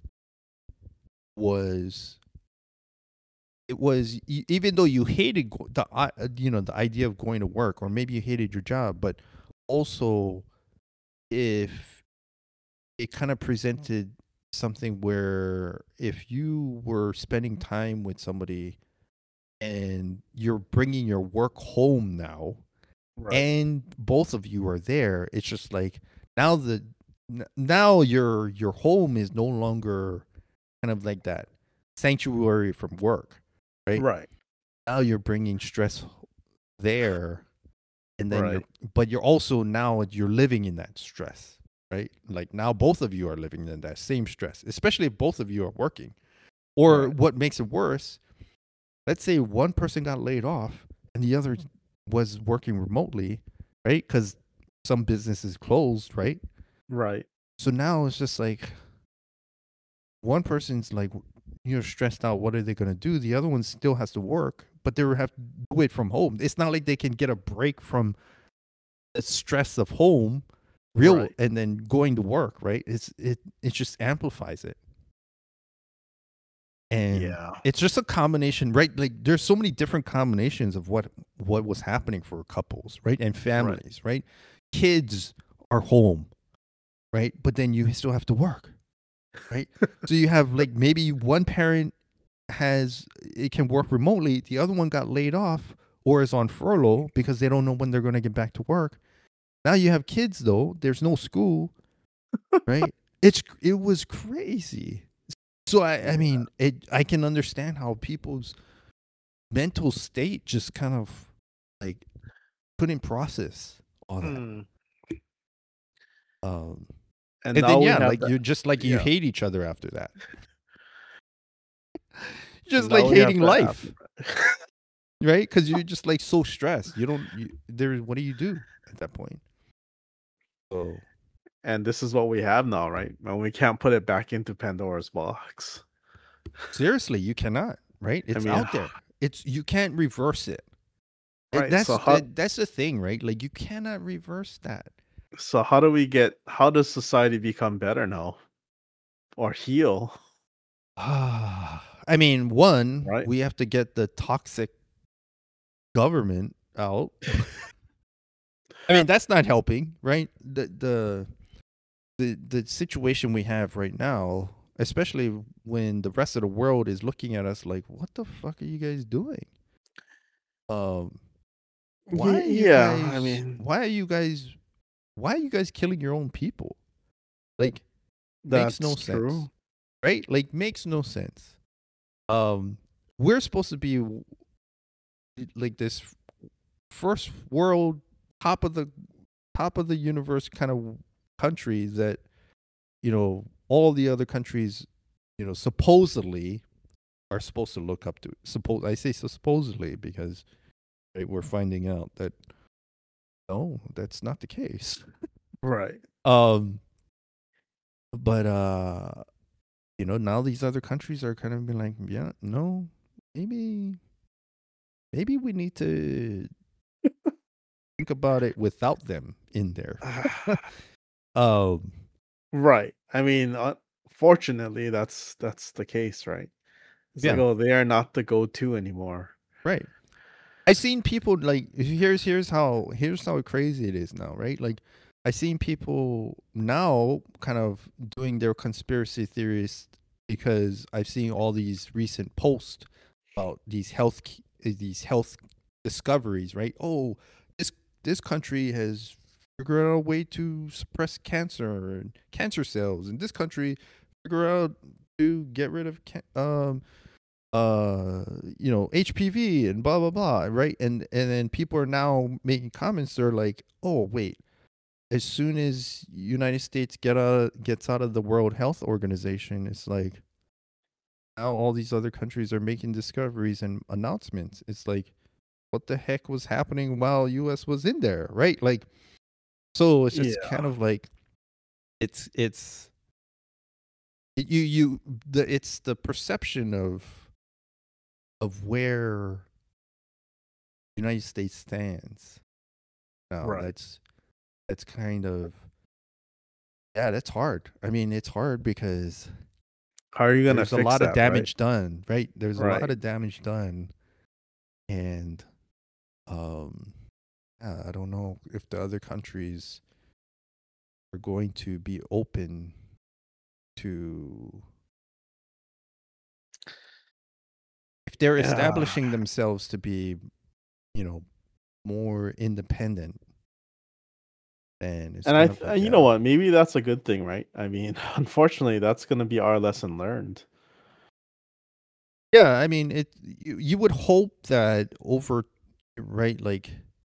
B: was it was e- even though you hated go- the uh, you know the idea of going to work or maybe you hated your job, but also if it kind of presented something where if you were spending time with somebody and you're bringing your work home now
A: Right,
B: and both of you are there, it's just like now the n- now your your home is no longer kind of like that sanctuary from work, right?
A: right,
B: Now you're bringing stress there, and then you're
A: right,
B: but you're also now you're living in that stress, right? Like now both of you are living in that same stress, especially if both of you are working. Or
A: right,
B: what makes it worse, let's say one person got laid off and the other was working remotely, right? Because some businesses closed, right?
A: right,
B: So now it's just like one person's like, you're stressed out. What are they going to do? The other one still has to work, but they have to do it from home. It's not like they can get a break from the stress of home, real,
A: right.
B: and then going to work, right? It's it it just amplifies it. And
A: Yeah,
B: it's just a combination, right? Like there's so many different combinations of what what was happening for couples, right? And
A: right,
B: families, right? Kids are home, right? But then you still have to work. right? So you have like maybe one parent has it can work remotely, the other one got laid off or is on furlough because they don't know when they're going to get back to work. Now you have kids though, there's no school, right? It's it was crazy. So I I
A: Yeah.
B: mean, it I can understand how people's mental state just kind of like couldn't process all that.
A: Mm.
B: Um
A: And
B: and
A: now
B: then
A: we
B: yeah,
A: have
B: like
A: that.
B: you're just like you
A: Yeah.
B: hate each other after that.
A: And
B: Just like
A: now we have
B: hating
A: that after
B: life,
A: that.
B: right? Because you're just like so stressed. You don't. You, there. What do you do at that point? So
A: And this is what we have now, right? And we can't put it back into Pandora's box.
B: seriously, you cannot. Right?
A: I
B: It's
A: mean,
B: out there. It's you can't reverse it. It
A: right. So
B: that's
A: how
B: that, that's the thing, right? Like you cannot reverse that.
A: so how do we get how does society become better now or heal,
B: Ah, I mean, one,
A: right?
B: we have to get the toxic government out. I mean, that's not helping, right? The the the the situation we have right now, especially when the rest of the world is looking at us like, "What the fuck are you guys doing? Um, why
A: Ye
B: are you
A: yeah, I
B: guys?
A: mean,
B: Why are you guys? Why are you guys killing your own people? Like, makes no
A: that's
B: sense,
A: true.
B: right? Like, makes no sense. Um, we're supposed to be like this first world, top of the top of the universe kind of country that you know all the other countries, you know, supposedly are supposed to look up to. Suppose I say so supposedly because right, we're finding out that no, that's not the case.
A: Right.
B: Um, but uh, you know, now these other countries are kind of being like, yeah, no, maybe, maybe we need to think about it without them in there. um,
A: Right. I mean, uh, fortunately, that's that's the case, right? It's like,
B: yeah,
A: oh, they are not the go-to anymore.
B: right. I seen people like here's here's how here's how crazy it is now, right? Like I seen people now kind of doing their conspiracy theories because I've seen all these recent posts about these health k- uh, these health discoveries, right? Oh, this this country has figured out a way to suppress cancer and cancer cells, and this country figure out to get rid of ca- um uh you know H P V and blah blah blah, right? and and then people are now making comments. They're like, oh wait, as soon as United States get out gets out of the World Health Organization, it's like now all these other countries are making discoveries and announcements. It's like, what the heck was happening while U S was in there, right? Like, so it's just
A: Yeah.
B: kind of like it's it's it, you you the it's the perception of of where United States stands now.
A: Right.
B: That's that's kind of yeah, that's hard. I mean, it's hard because
A: How are you gonna
B: there's a
A: fix
B: lot of
A: that, right?
B: damage done, right? There's a lot
A: Right.
B: of damage done, and um, yeah, I don't know if the other countries are going to be open to if they're
A: Yeah.
B: establishing themselves to be, you know, more independent. Then it's
A: And I
B: kind of
A: th
B: like,
A: and you know
B: yeah,
A: what? Maybe that's a good thing, right? I mean, unfortunately, that's gonna be our lesson learned.
B: yeah. I mean, it. You, you would hope that over, right, like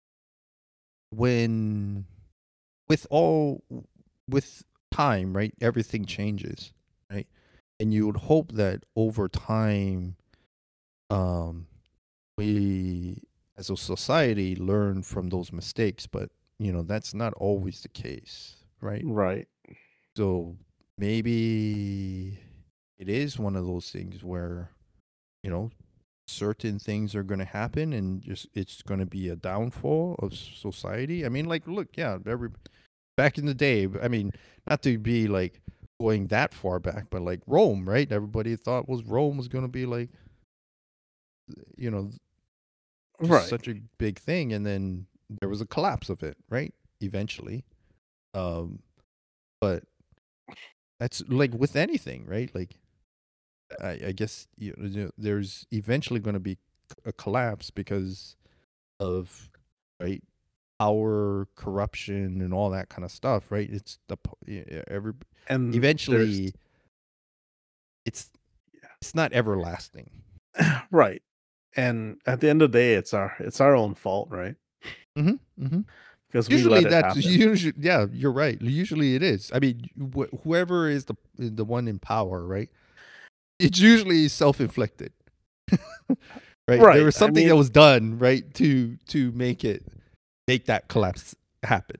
B: when with all with time, right, everything changes, right? And you would hope that over time, um, we as a society learn from those mistakes, but you know, that's not always the case, right?
A: Right.
B: So maybe it is one of those things where, you know, certain things are going to happen and just it's going to be a downfall of society. I mean, like, look, yeah, every back in the day, I mean, not to be like going that far back, but like Rome, right? Everybody thought was Rome was going to be like, you know, just
A: Right.
B: such a big thing, and then there was a collapse of it, right? Eventually, um, but that's like with anything, right? Like I, I guess you know, there's eventually going to be a collapse because of right power, corruption, and all that kind of stuff, right? It's the every
A: And there's
B: eventually it's it's not everlasting.
A: right. And at the end of the day, it's our it's our own fault, right?
B: Mm-hmm, mm-hmm.
A: Because we
B: Usually
A: let it
B: that's
A: happen.
B: usually yeah, you're right. Usually it is. I mean, wh- whoever is the the one in power, right? It's usually self-inflicted. Right? There
A: Right.
B: was
A: I
B: something that
A: mean,
B: was done, right, to to make it make that collapse happen.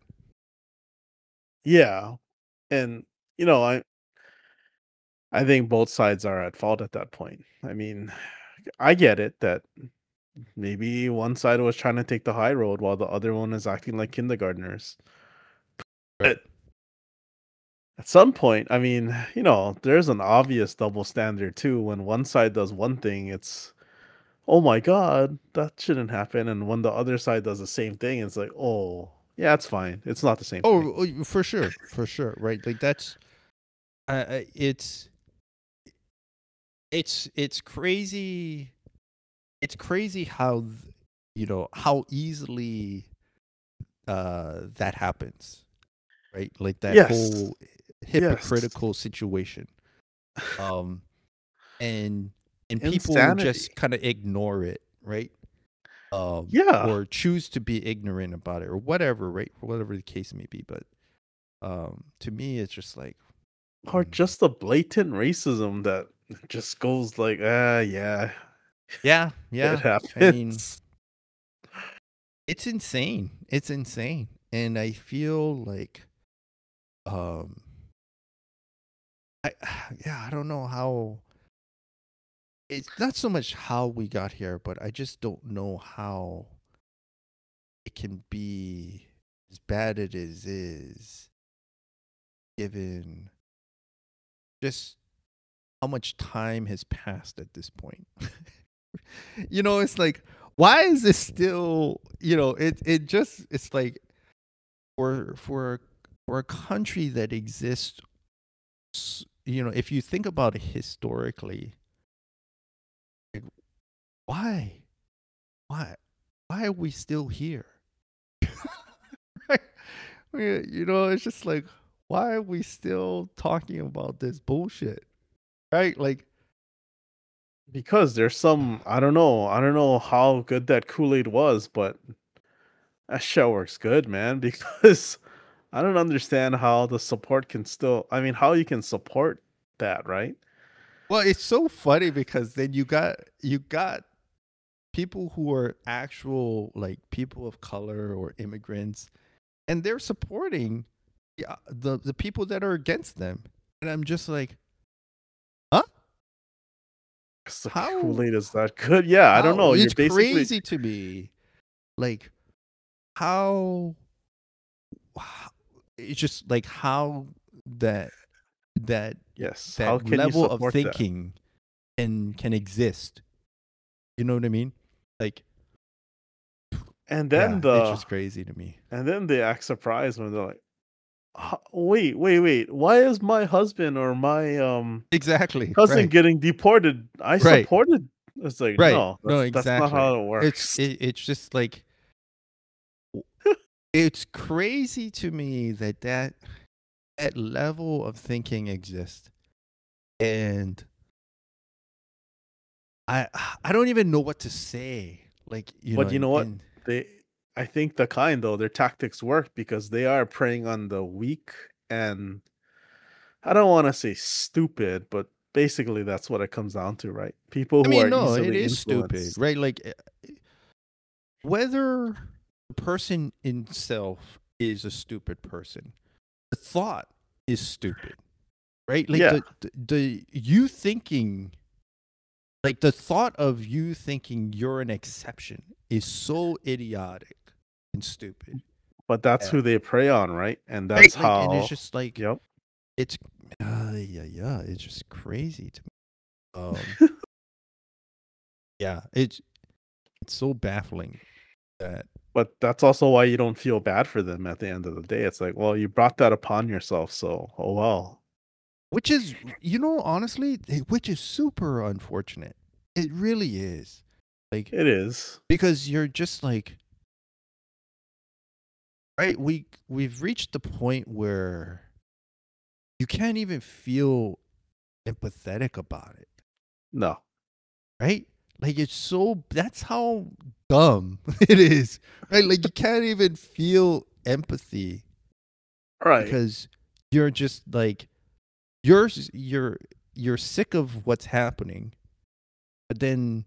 A: yeah. And you know, I I think both sides are at fault at that point. I mean, I get it that maybe one side was trying to take the high road while the other one is acting like kindergartners.
B: Right.
A: But at some point, I mean, you know, there's an obvious double standard too. When one side does one thing, it's oh my god, that shouldn't happen. And when the other side does the same thing, it's like, oh, yeah, it's fine. It's not the same thing.
B: Oh, oh, for sure, for sure, right? Like that's uh, it's it's it's crazy. It's crazy how th- you know how easily uh that happens, right? Like that
A: Yes.
B: whole
A: Yes.
B: hypocritical situation. Um and and people
A: Insanity.
B: just kind of ignore it, right? Um
A: Yeah.
B: or choose to be ignorant about it or whatever, right? Whatever the case may be, but um to me it's just like
A: Or
B: mm,
A: just a blatant racism that just goes like, ah, yeah,
B: yeah,
A: it
B: yeah. I mean,
A: happens.
B: it's insane. It's insane. And I feel like um I yeah, I don't know how it's not so much how we got here, but I just don't know how it can be as bad as it is given just how much time has passed at this point. You know, it's like why is this still, you know, it it just it's like for for for a country that exists, you know, if you think about it historically, like, why? Why? Why are we still here? Right? You know, it's just like, why are we still talking about this bullshit? Right? Like,
A: Because there's some I don't know, I don't know how good that Kool-Aid was, but that show works good, man, because I don't understand how the support can still I mean, how you can support that, right?
B: well, it's so funny because then you got you got people who are actual like people of color or immigrants, and they're supporting the the, the people that are against them, and I'm just like, huh?
A: 'Cause the
B: How?
A: Kool-Aid is that good. Yeah, I don't
B: How?
A: know, you're
B: It's
A: basically
B: crazy to me. Like how wow, it's just like how that that
A: yes, how
B: that
A: can you
B: level of
A: support that?
B: thinking can can exist. You know what I mean? Like,
A: And then
B: yeah, it's
A: the
B: just crazy to me.
A: and then they act surprised when they're like, "Ho wait, wait, wait, why is my husband or my, um,
B: Exactly.
A: cousin
B: Right.
A: getting deported? I
B: Right.
A: supported." It's like,
B: Right.
A: "No,
B: No,
A: that's that's not
B: exactly.
A: how it
B: It's
A: works."
B: it, it's just like it's crazy to me that that that level of thinking exists, and I I don't even know what to say. Like you know,
A: But you
B: in,
A: know what?
B: in
A: They I think the kind though, their tactics work because they are preying on the weak and I don't wanna say stupid, but basically that's what it comes down to, right? People
B: I
A: who
B: mean,
A: are
B: no, it
A: easily
B: is stupid,
A: influenced.
B: right? Like eh, whether the person in self is a stupid person, the thought is stupid, right? Like
A: Yeah,
B: the the, the you thinking, like the thought of you thinking you're an exception is so idiotic and stupid.
A: but that's
B: That,
A: who they prey on, right? And that's
B: right? Like, and it's
A: how
B: just like
A: yep.
B: it's uh, yeah, yeah, it's just crazy to me. Um, yeah, it's it's so baffling that
A: But that's also why you don't feel bad for them at the end of the day. It's like, well, you brought that upon yourself, so oh well.
B: which is, you know, honestly, eh, which is super unfortunate. It really is. Like,
A: It is.
B: because you're just like, right, we we've reached the point where you can't even feel empathetic about it,
A: No.
B: right? Like, it's so, that's how dumb it is, right? Like, you can't even feel empathy
A: Right.
B: because you're just like, you're s- you're you're sick of what's happening, but then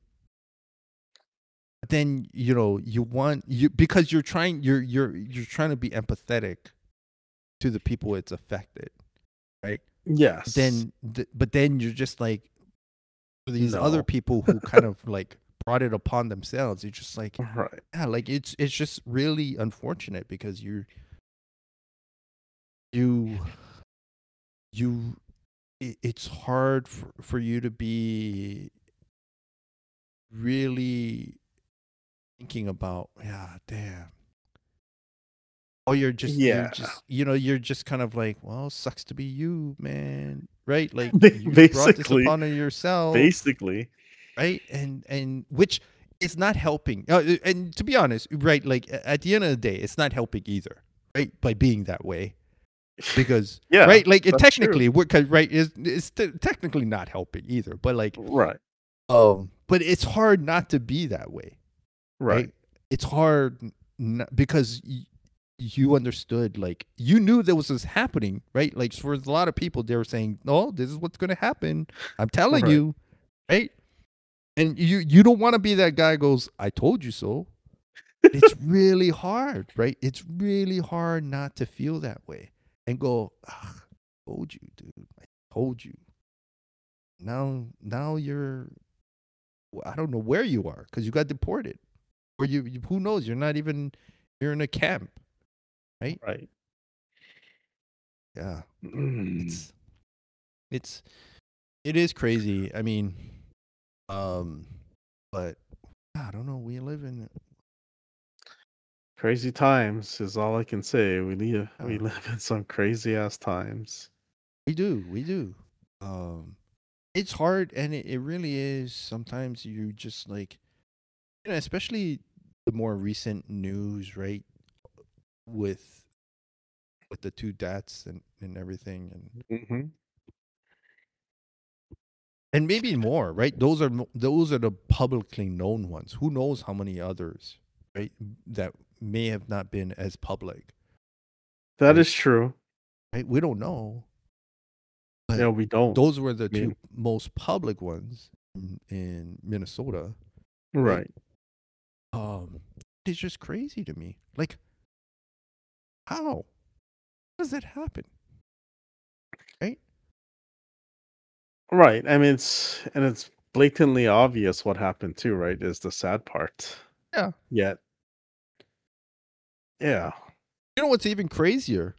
B: then you know you want you because you're trying you're you're you're trying to be empathetic to the people it's affected, right?
A: Yes.
B: Then th- but then you're just like, these other
A: No.
B: people who kind of like brought it upon themselves. You're just like,
A: Right.
B: yeah, like it's it's just really unfortunate because you you you it, it's hard for, for you to be really thinking about, yeah, damn. Oh, you're just you're
A: Yeah.
B: just you know, you're just kind of like, well, sucks to be you, man. Right? Like,
A: Ba-
B: you brought this
A: Basically.
B: upon yourself,
A: Basically.
B: right? And and which is not helping. Uh, and to be honest, right, like at the end of the day, it's not helping either, right? By being that way, because
A: Yeah,
B: right, like it
A: that's true.
B: technically, we're 'cause, right, is it's t- technically not helping either. But like,
A: Right.
B: um, but it's hard not to be that way,
A: Right.
B: right? It's hard n- because y- you understood, like you knew there was this happening, right? Like for a lot of people, they were saying, "No, this is what's going to happen. I'm telling
A: Right.
B: you," right? And you you don't want to be that guy who goes, "I told you so." It's really hard, right? It's really hard not to feel that way and go, "Ugh, I told you, dude. I told you." Now now you're, I don't know where you are because you got deported, or you, you who knows? You're not even, you're in a camp, right?
A: Right.
B: Yeah,
A: Mm.
B: it's it's it is crazy. I mean, um, but I don't know. We live in,
A: Crazy times is all I can say. We live we
B: uh,
A: live in some crazy ass times.
B: we do, we do. Um, it's hard, and it, it really is. Sometimes you just like, you know, especially the more recent news, right? With with the two deaths and and everything, and
A: Hmm.
B: and maybe more, right? Those are mo- those are the publicly known ones. Who knows how many others, right? That may have not been as public,
A: That
B: right?
A: is true.
B: Right? We don't know, but
A: Yeah, we don't.
B: those were the
A: I mean,
B: two most public ones in, in Minnesota, right?
A: right.
B: Um, it's just crazy to me. Like, how? How does that happen? Right?
A: Right. I mean, it's and it's blatantly obvious what happened too, right? Is the sad part.
B: Yeah.
A: Yet, yeah.
B: You know what's even crazier?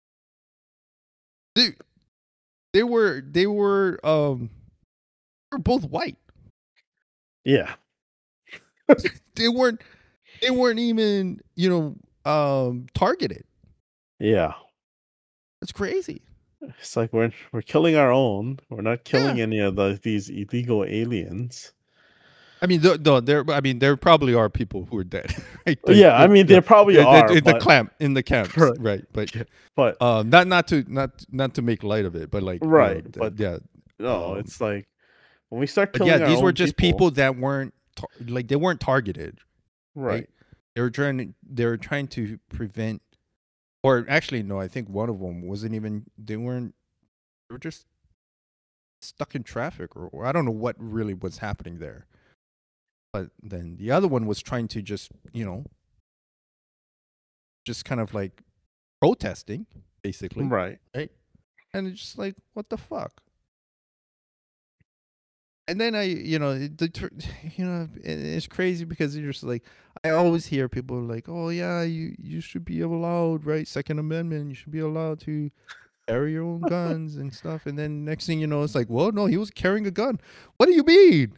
B: They they were they were um they were both white.
A: Yeah.
B: They weren't they weren't even, you know, um targeted.
A: Yeah.
B: That's crazy.
A: It's like we're we're killing our own. We're not
B: Yeah.
A: killing any of the these illegal aliens.
B: I mean, the, the, there. I mean, there probably are people who are dead, right? Like,
A: Yeah, I
B: with
A: mean
B: the,
A: there probably
B: the,
A: are,
B: the, the
A: but
B: clamp in the camps,
A: right.
B: right? But
A: Yeah, but
B: um, not not to not not to make light of it, but like, you know,
A: right,
B: the,
A: but
B: yeah.
A: no,
B: Um,
A: it's like when we start
B: but yeah,
A: killing our
B: these were
A: own
B: just
A: people,
B: people that weren't tar- like they weren't targeted, right?
A: right?
B: They were trying to they were trying to prevent, or actually, no, I think one of them wasn't even. They weren't. They were just stuck in traffic, or, or I don't know what really was happening there. But then the other one was trying to just, you know, just kind of like protesting, basically,
A: Right.
B: right? And it's just like, what the fuck? And then I, you know, it- the, tr- you know, it- it's crazy because you're just like, I always hear people like, oh yeah, you you should be allowed, right? Second Amendment, you should be allowed to carry your own guns and stuff. And then next thing you know, it's like, well, no, he was carrying a gun. What do you mean?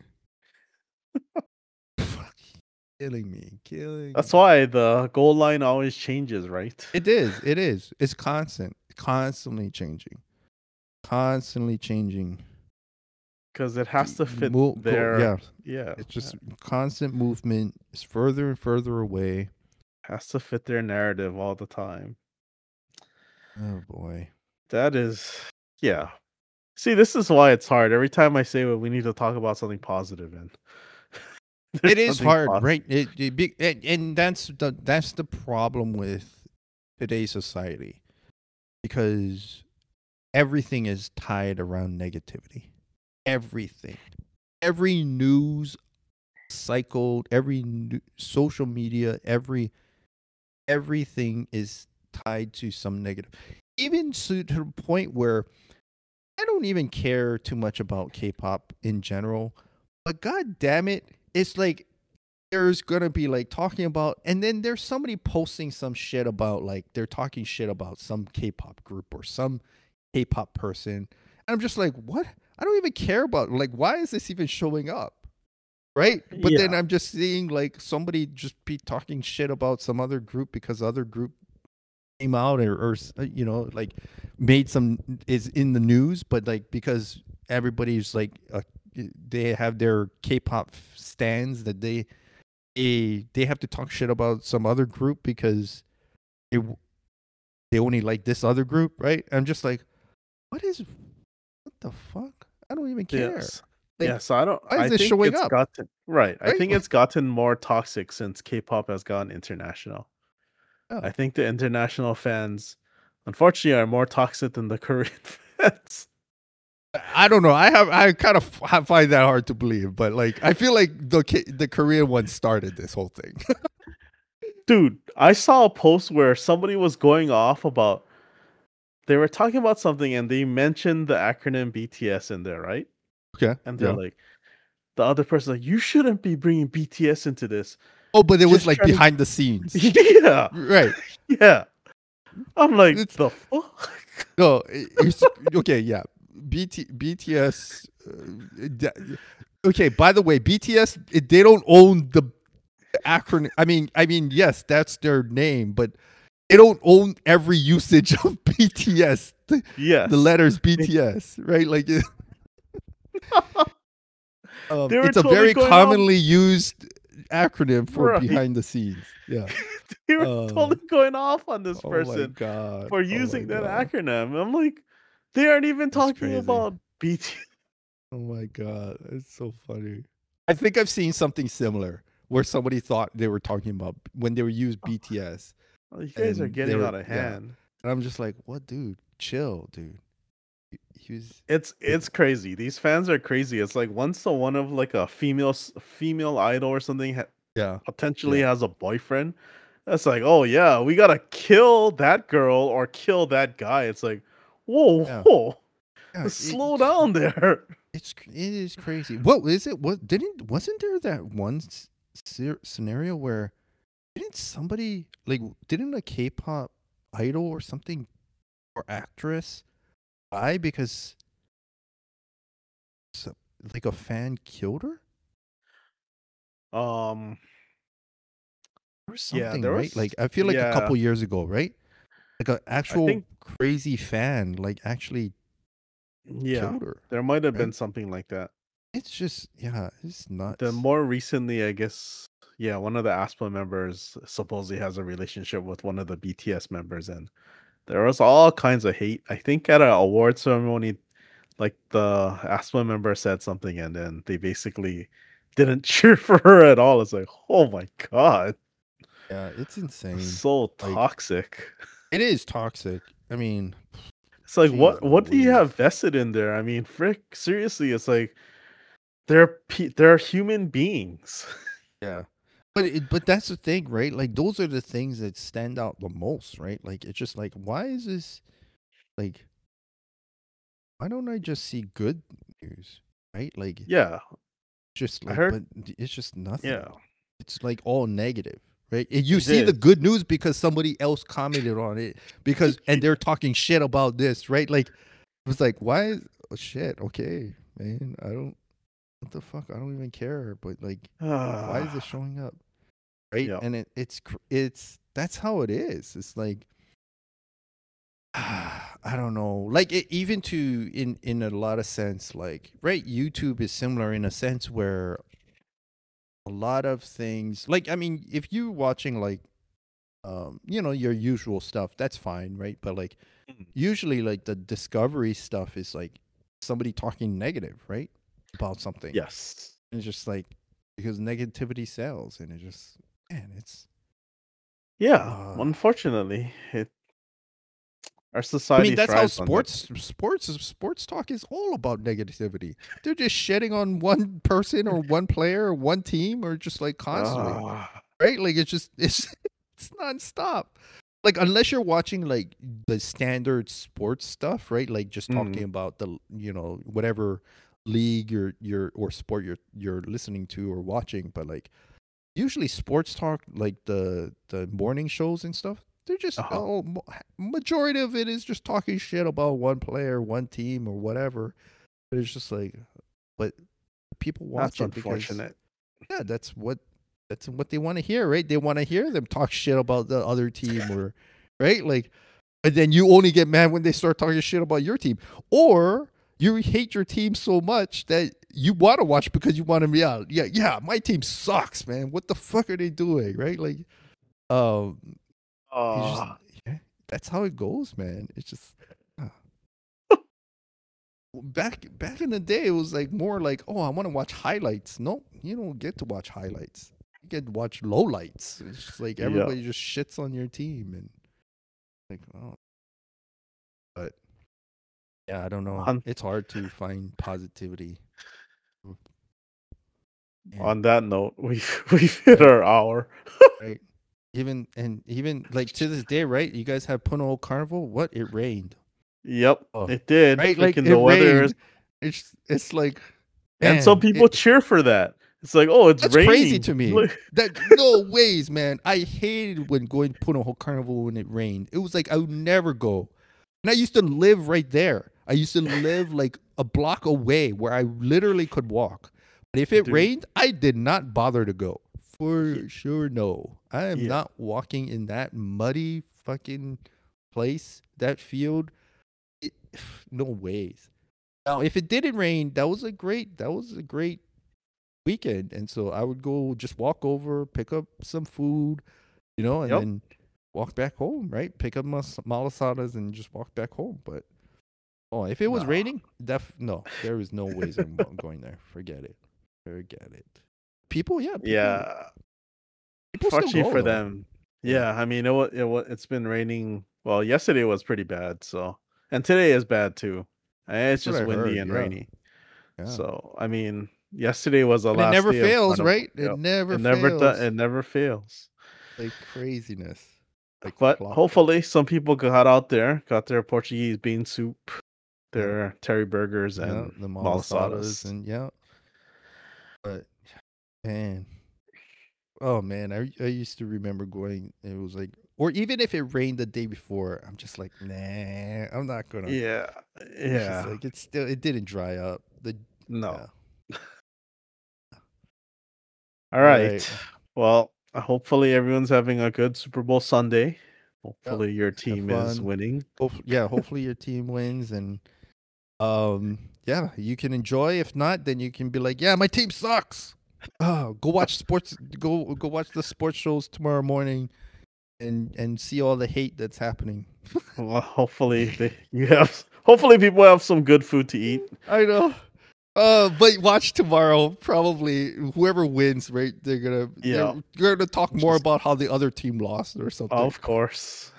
B: Fuck, killing me, killing
A: That's
B: me.
A: why the goal line always changes, right?
B: It is. It is. It's constant, constantly changing. constantly changing.
A: because it has to fit
B: Mo- go,
A: their
B: yeah,
A: yeah,
B: it's just constant movement. It's further and further away.
A: has to fit their narrative all the time.
B: Oh boy.
A: That is, yeah. See, this is why it's hard. Every time I say, well, we need to talk about something positive, and there's
B: It is
A: something
B: hard,
A: positive.
B: right? It, it be, and, and that's the that's the problem with today's society, because everything is tied around negativity. Everything, every news cycle, every new, social media, every everything is tied to some negative. Even to, to the point where I don't even care too much about K-pop in general, but god damn it, it's like there's gonna be like talking about, and then there's somebody posting some shit about, like they're talking shit about some K-pop group or some K-pop person, and I'm just like, what? I don't even care about, like, why is this even showing up? Right? But then
A: Yeah,
B: I'm just seeing like somebody just be talking shit about some other group because other group came out, or, or uh, you know, like made some, is in the news, but like because everybody's like uh, they have their K-pop stands that they they they have to talk shit about some other group because they they only like this other group, right? I'm just like, what is what the fuck? I don't even care.
A: yes, yeah.
B: Like,
A: So I don't.
B: why is
A: I
B: this
A: think
B: showing
A: it's
B: up?
A: gotten right. I
B: Right?
A: think it's gotten more toxic since K-pop has gone international.
B: Oh.
A: I think the international fans, unfortunately, are more toxic than the Korean fans.
B: I don't know. I have I kind of find that hard to believe, but like I feel like the the Korean one started this whole thing.
A: Dude, I saw a post where somebody was going off about, they were talking about something and they mentioned the acronym B T S in there, right?
B: Okay.
A: And they're
B: Yeah.
A: like, the other person like, you shouldn't be bringing B T S into this.
B: Oh, but it was
A: Just
B: like
A: trying to,
B: behind the scenes.
A: yeah,
B: Right.
A: yeah. I'm like,
B: It's
A: the fuck?
B: no. It's, okay. Yeah. B T B T S. Uh, that- okay. By the way, B T S, they don't own the acronym. I mean, I mean, yes, that's their name, but they don't own every usage of B T S. The, the
A: Yes.
B: letters
A: They,
B: B T S, right? Like, um,
A: they were
B: it's a
A: totally
B: very
A: going on,
B: commonly used acronym for
A: right?
B: behind the scenes. Yeah.
A: They were
B: Uh,
A: totally going off on this
B: oh my
A: person
B: god.
A: for
B: Oh my
A: using that
B: god.
A: acronym. I'm like, they aren't even
B: That's
A: talking
B: crazy.
A: about B T S.
B: Oh my god. It's so funny. I think I've seen something similar where somebody thought they were talking about when they were used B T S,
A: Oh, you guys are
B: and they
A: getting
B: were,
A: out of
B: yeah.
A: hand.
B: And I'm just like, what, dude? Chill, dude. He, he was
A: It's it's crazy. These fans are crazy. It's like once the one of like a female s- female idol or something ha-
B: yeah.
A: potentially
B: Yeah.
A: has a boyfriend, that's like, oh yeah, we gotta kill that girl or kill that guy. It's like, whoa,
B: Yeah.
A: whoa,
B: Yeah.
A: slow
B: It,
A: down there.
B: it's it is crazy. What is it? What didn't wasn't there that one s- scer- scenario where didn't somebody, like, didn't a K-pop idol or something, or actress die because so, like a fan killed her
A: Um,
B: or
A: yeah,
B: something,
A: there
B: right?
A: was,
B: Like I feel like a
A: yeah,
B: couple years ago, right? Like an
A: I
B: actual
A: think,
B: crazy fan like actually
A: yeah,
B: killed her,
A: there might have been
B: right?
A: something like that.
B: It's just, yeah, it's
A: The
B: nuts.
A: more recently, I guess, yeah, one of the aespa members supposedly has a relationship with one of the B T S members, and there was all kinds of hate. I think at an award ceremony, like the aespa member said something, and then they basically didn't cheer for her at all. It's like, oh my god,
B: Yeah, it's insane.
A: so
B: Like
A: toxic.
B: it is toxic. I mean,
A: It's like,
B: geez,
A: what what do you
B: Louise.
A: have vested in there? I mean, frick, seriously, it's like they're pe- they're human beings.
B: Yeah. But it, but that's the thing, right? Like those are the things that stand out the most, right? Like it's just like, why is this, like, why don't I just see good news, right? Like
A: Yeah,
B: just
A: I
B: like,
A: heard.
B: but it's just
A: Yeah,
B: nothing. It's like all negative, right? And you
A: it
B: see the
A: is.
B: good news because somebody else commented on it, because and they're talking shit about this, right? Like it's like, why is, oh, shit? Okay, man, I don't, what the fuck? I don't even care. But like, why is this
A: Ah,
B: showing up? Right?
A: yeah.
B: And it, it's cr- it's that's how it is. It's like I don't know. Like it, even to in in a lot of sense, like right, YouTube is similar in a sense where a lot of things, like I mean, if you're watching like um, you know, your usual stuff, that's fine, right? But like
A: Mhm.
B: usually like the discovery stuff is like somebody talking negative, right? About something.
A: Yes.
B: And it's just like because negativity sells and it just man, it's
A: Yeah.
B: uh
A: Unfortunately, it our
B: I mean,
A: society
B: that's how
A: thrives on that.
B: sports sports sports talk is all about negativity. They're just shedding on one person or one player or one team or just like constantly,
A: Ah.
B: right? Like it's just it's it's nonstop. Like unless you're watching like the standard sports stuff, right? Like just talking
A: Mhm.
B: about the you know whatever league you're you're or sport you're you're listening to or watching, but like usually sports talk like the the morning shows and stuff, they're just
A: Uh-huh.
B: oh mo- majority of it is just talking shit about one player, one team or whatever. But it's just like but people
A: That's
B: watch it because
A: unfortunate.
B: yeah, that's what that's what they want to hear, right? They want to hear them talk shit about the other team or right? Like and then you only get mad when they start talking shit about your team. Or you hate your team so much that you want to watch because you want to be out. Yeah, yeah, my team sucks, man. What the fuck are they doing? Right? Like, um, it's just
A: Oh,
B: yeah, that's how it goes, man. It's just uh, back back in the day, it was like more like, oh, I want to watch highlights. No, you don't get to watch highlights. You get to watch lowlights. It's just like
A: yeah.
B: everybody just shits on your team and like, oh, but yeah, I don't know.
A: On
B: It's hard to find positivity. And
A: on that note, we we've hit
B: right,
A: our hour.
B: right. Even and even like to this day, right? You guys have Puno Carnival. What? It rained.
A: Yep,
B: Oh,
A: it did.
B: right. Like
A: Freaking
B: it
A: the weather is,
B: rained. It's it's like
A: and some
B: man,
A: people
B: it
A: cheer for that. It's like, oh, it's
B: that's crazy
A: raining.
B: to me.
A: Look-
B: That no ways, man. I hated when going to Puno Carnival when it rained. It was like I would never go. And I used to live right there. I used to live like a block away where I literally could walk. But if it
A: Dude,
B: rained, I did not bother to go.
A: y-
B: For sure, no. I am
A: yeah,
B: not walking in that muddy fucking place, that field. It, no ways. Now, if it didn't rain, that was a great, that was a great weekend. And so I would go just walk over, pick up some food, you know, and
A: yep.
B: then walk back home, right? Pick up my s- malasadas and just walk back home. But oh, if it was
A: No.
B: raining, def no, there is no ways I'm go- going there. Forget it. Forget it. People, yeah, people,
A: Yeah,
B: people still
A: fortunately
B: go
A: for
B: though.
A: them.
B: Yeah,
A: Yeah, I mean, it was, it was it's been raining. Well, yesterday was pretty bad, so and today is bad too. Eh, It's
B: that's what
A: just
B: I
A: windy
B: heard.
A: and
B: Yeah,
A: rainy.
B: yeah.
A: So, I mean, yesterday was the
B: But it
A: last
B: never
A: day of
B: fails,
A: carnival.
B: right? It
A: Yep.
B: never
A: It never does.
B: fails.
A: It never fails.
B: Like craziness, like
A: But
B: clockwork.
A: hopefully, some people got out there, got their Portuguese bean soup,
B: Yeah,
A: their Terry burgers,
B: yeah.
A: and
B: The malasadas
A: malasadas.
B: and yeah. But man, oh man, I I used to remember going. It was like, or even if it rained the day before, I'm just like, nah, I'm not gonna.
A: Yeah,
B: It's just
A: yeah.
B: like it's still it didn't dry up. The
A: No.
B: yeah.
A: All
B: All right.
A: right. Well, uh, hopefully everyone's having a good Super Bowl Sunday.
B: Yeah.
A: Hopefully your
B: Have
A: team is
B: fun.
A: winning.
B: Hope yeah. Hopefully your team wins and um yeah you can enjoy. If not, then you can be like, yeah, my team sucks. Oh, go watch sports. Go go watch the sports shows tomorrow morning and and see all the hate that's happening.
A: Well, hopefully they you have hopefully people have some good food to eat.
B: I know. Uh, but watch tomorrow. Probably whoever wins, right? They're gonna
A: Yeah.
B: they're, they're gonna talk more
A: Just
B: about how the other team lost or something.
A: of course.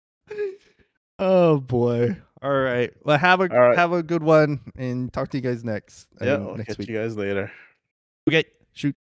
B: Oh boy! All right. Well, have a
A: All right.
B: have a good one, and talk to you guys next. I
A: Yeah,
B: mean
A: I'll
B: next
A: catch
B: week.
A: you guys later.
B: Okay. Shoot.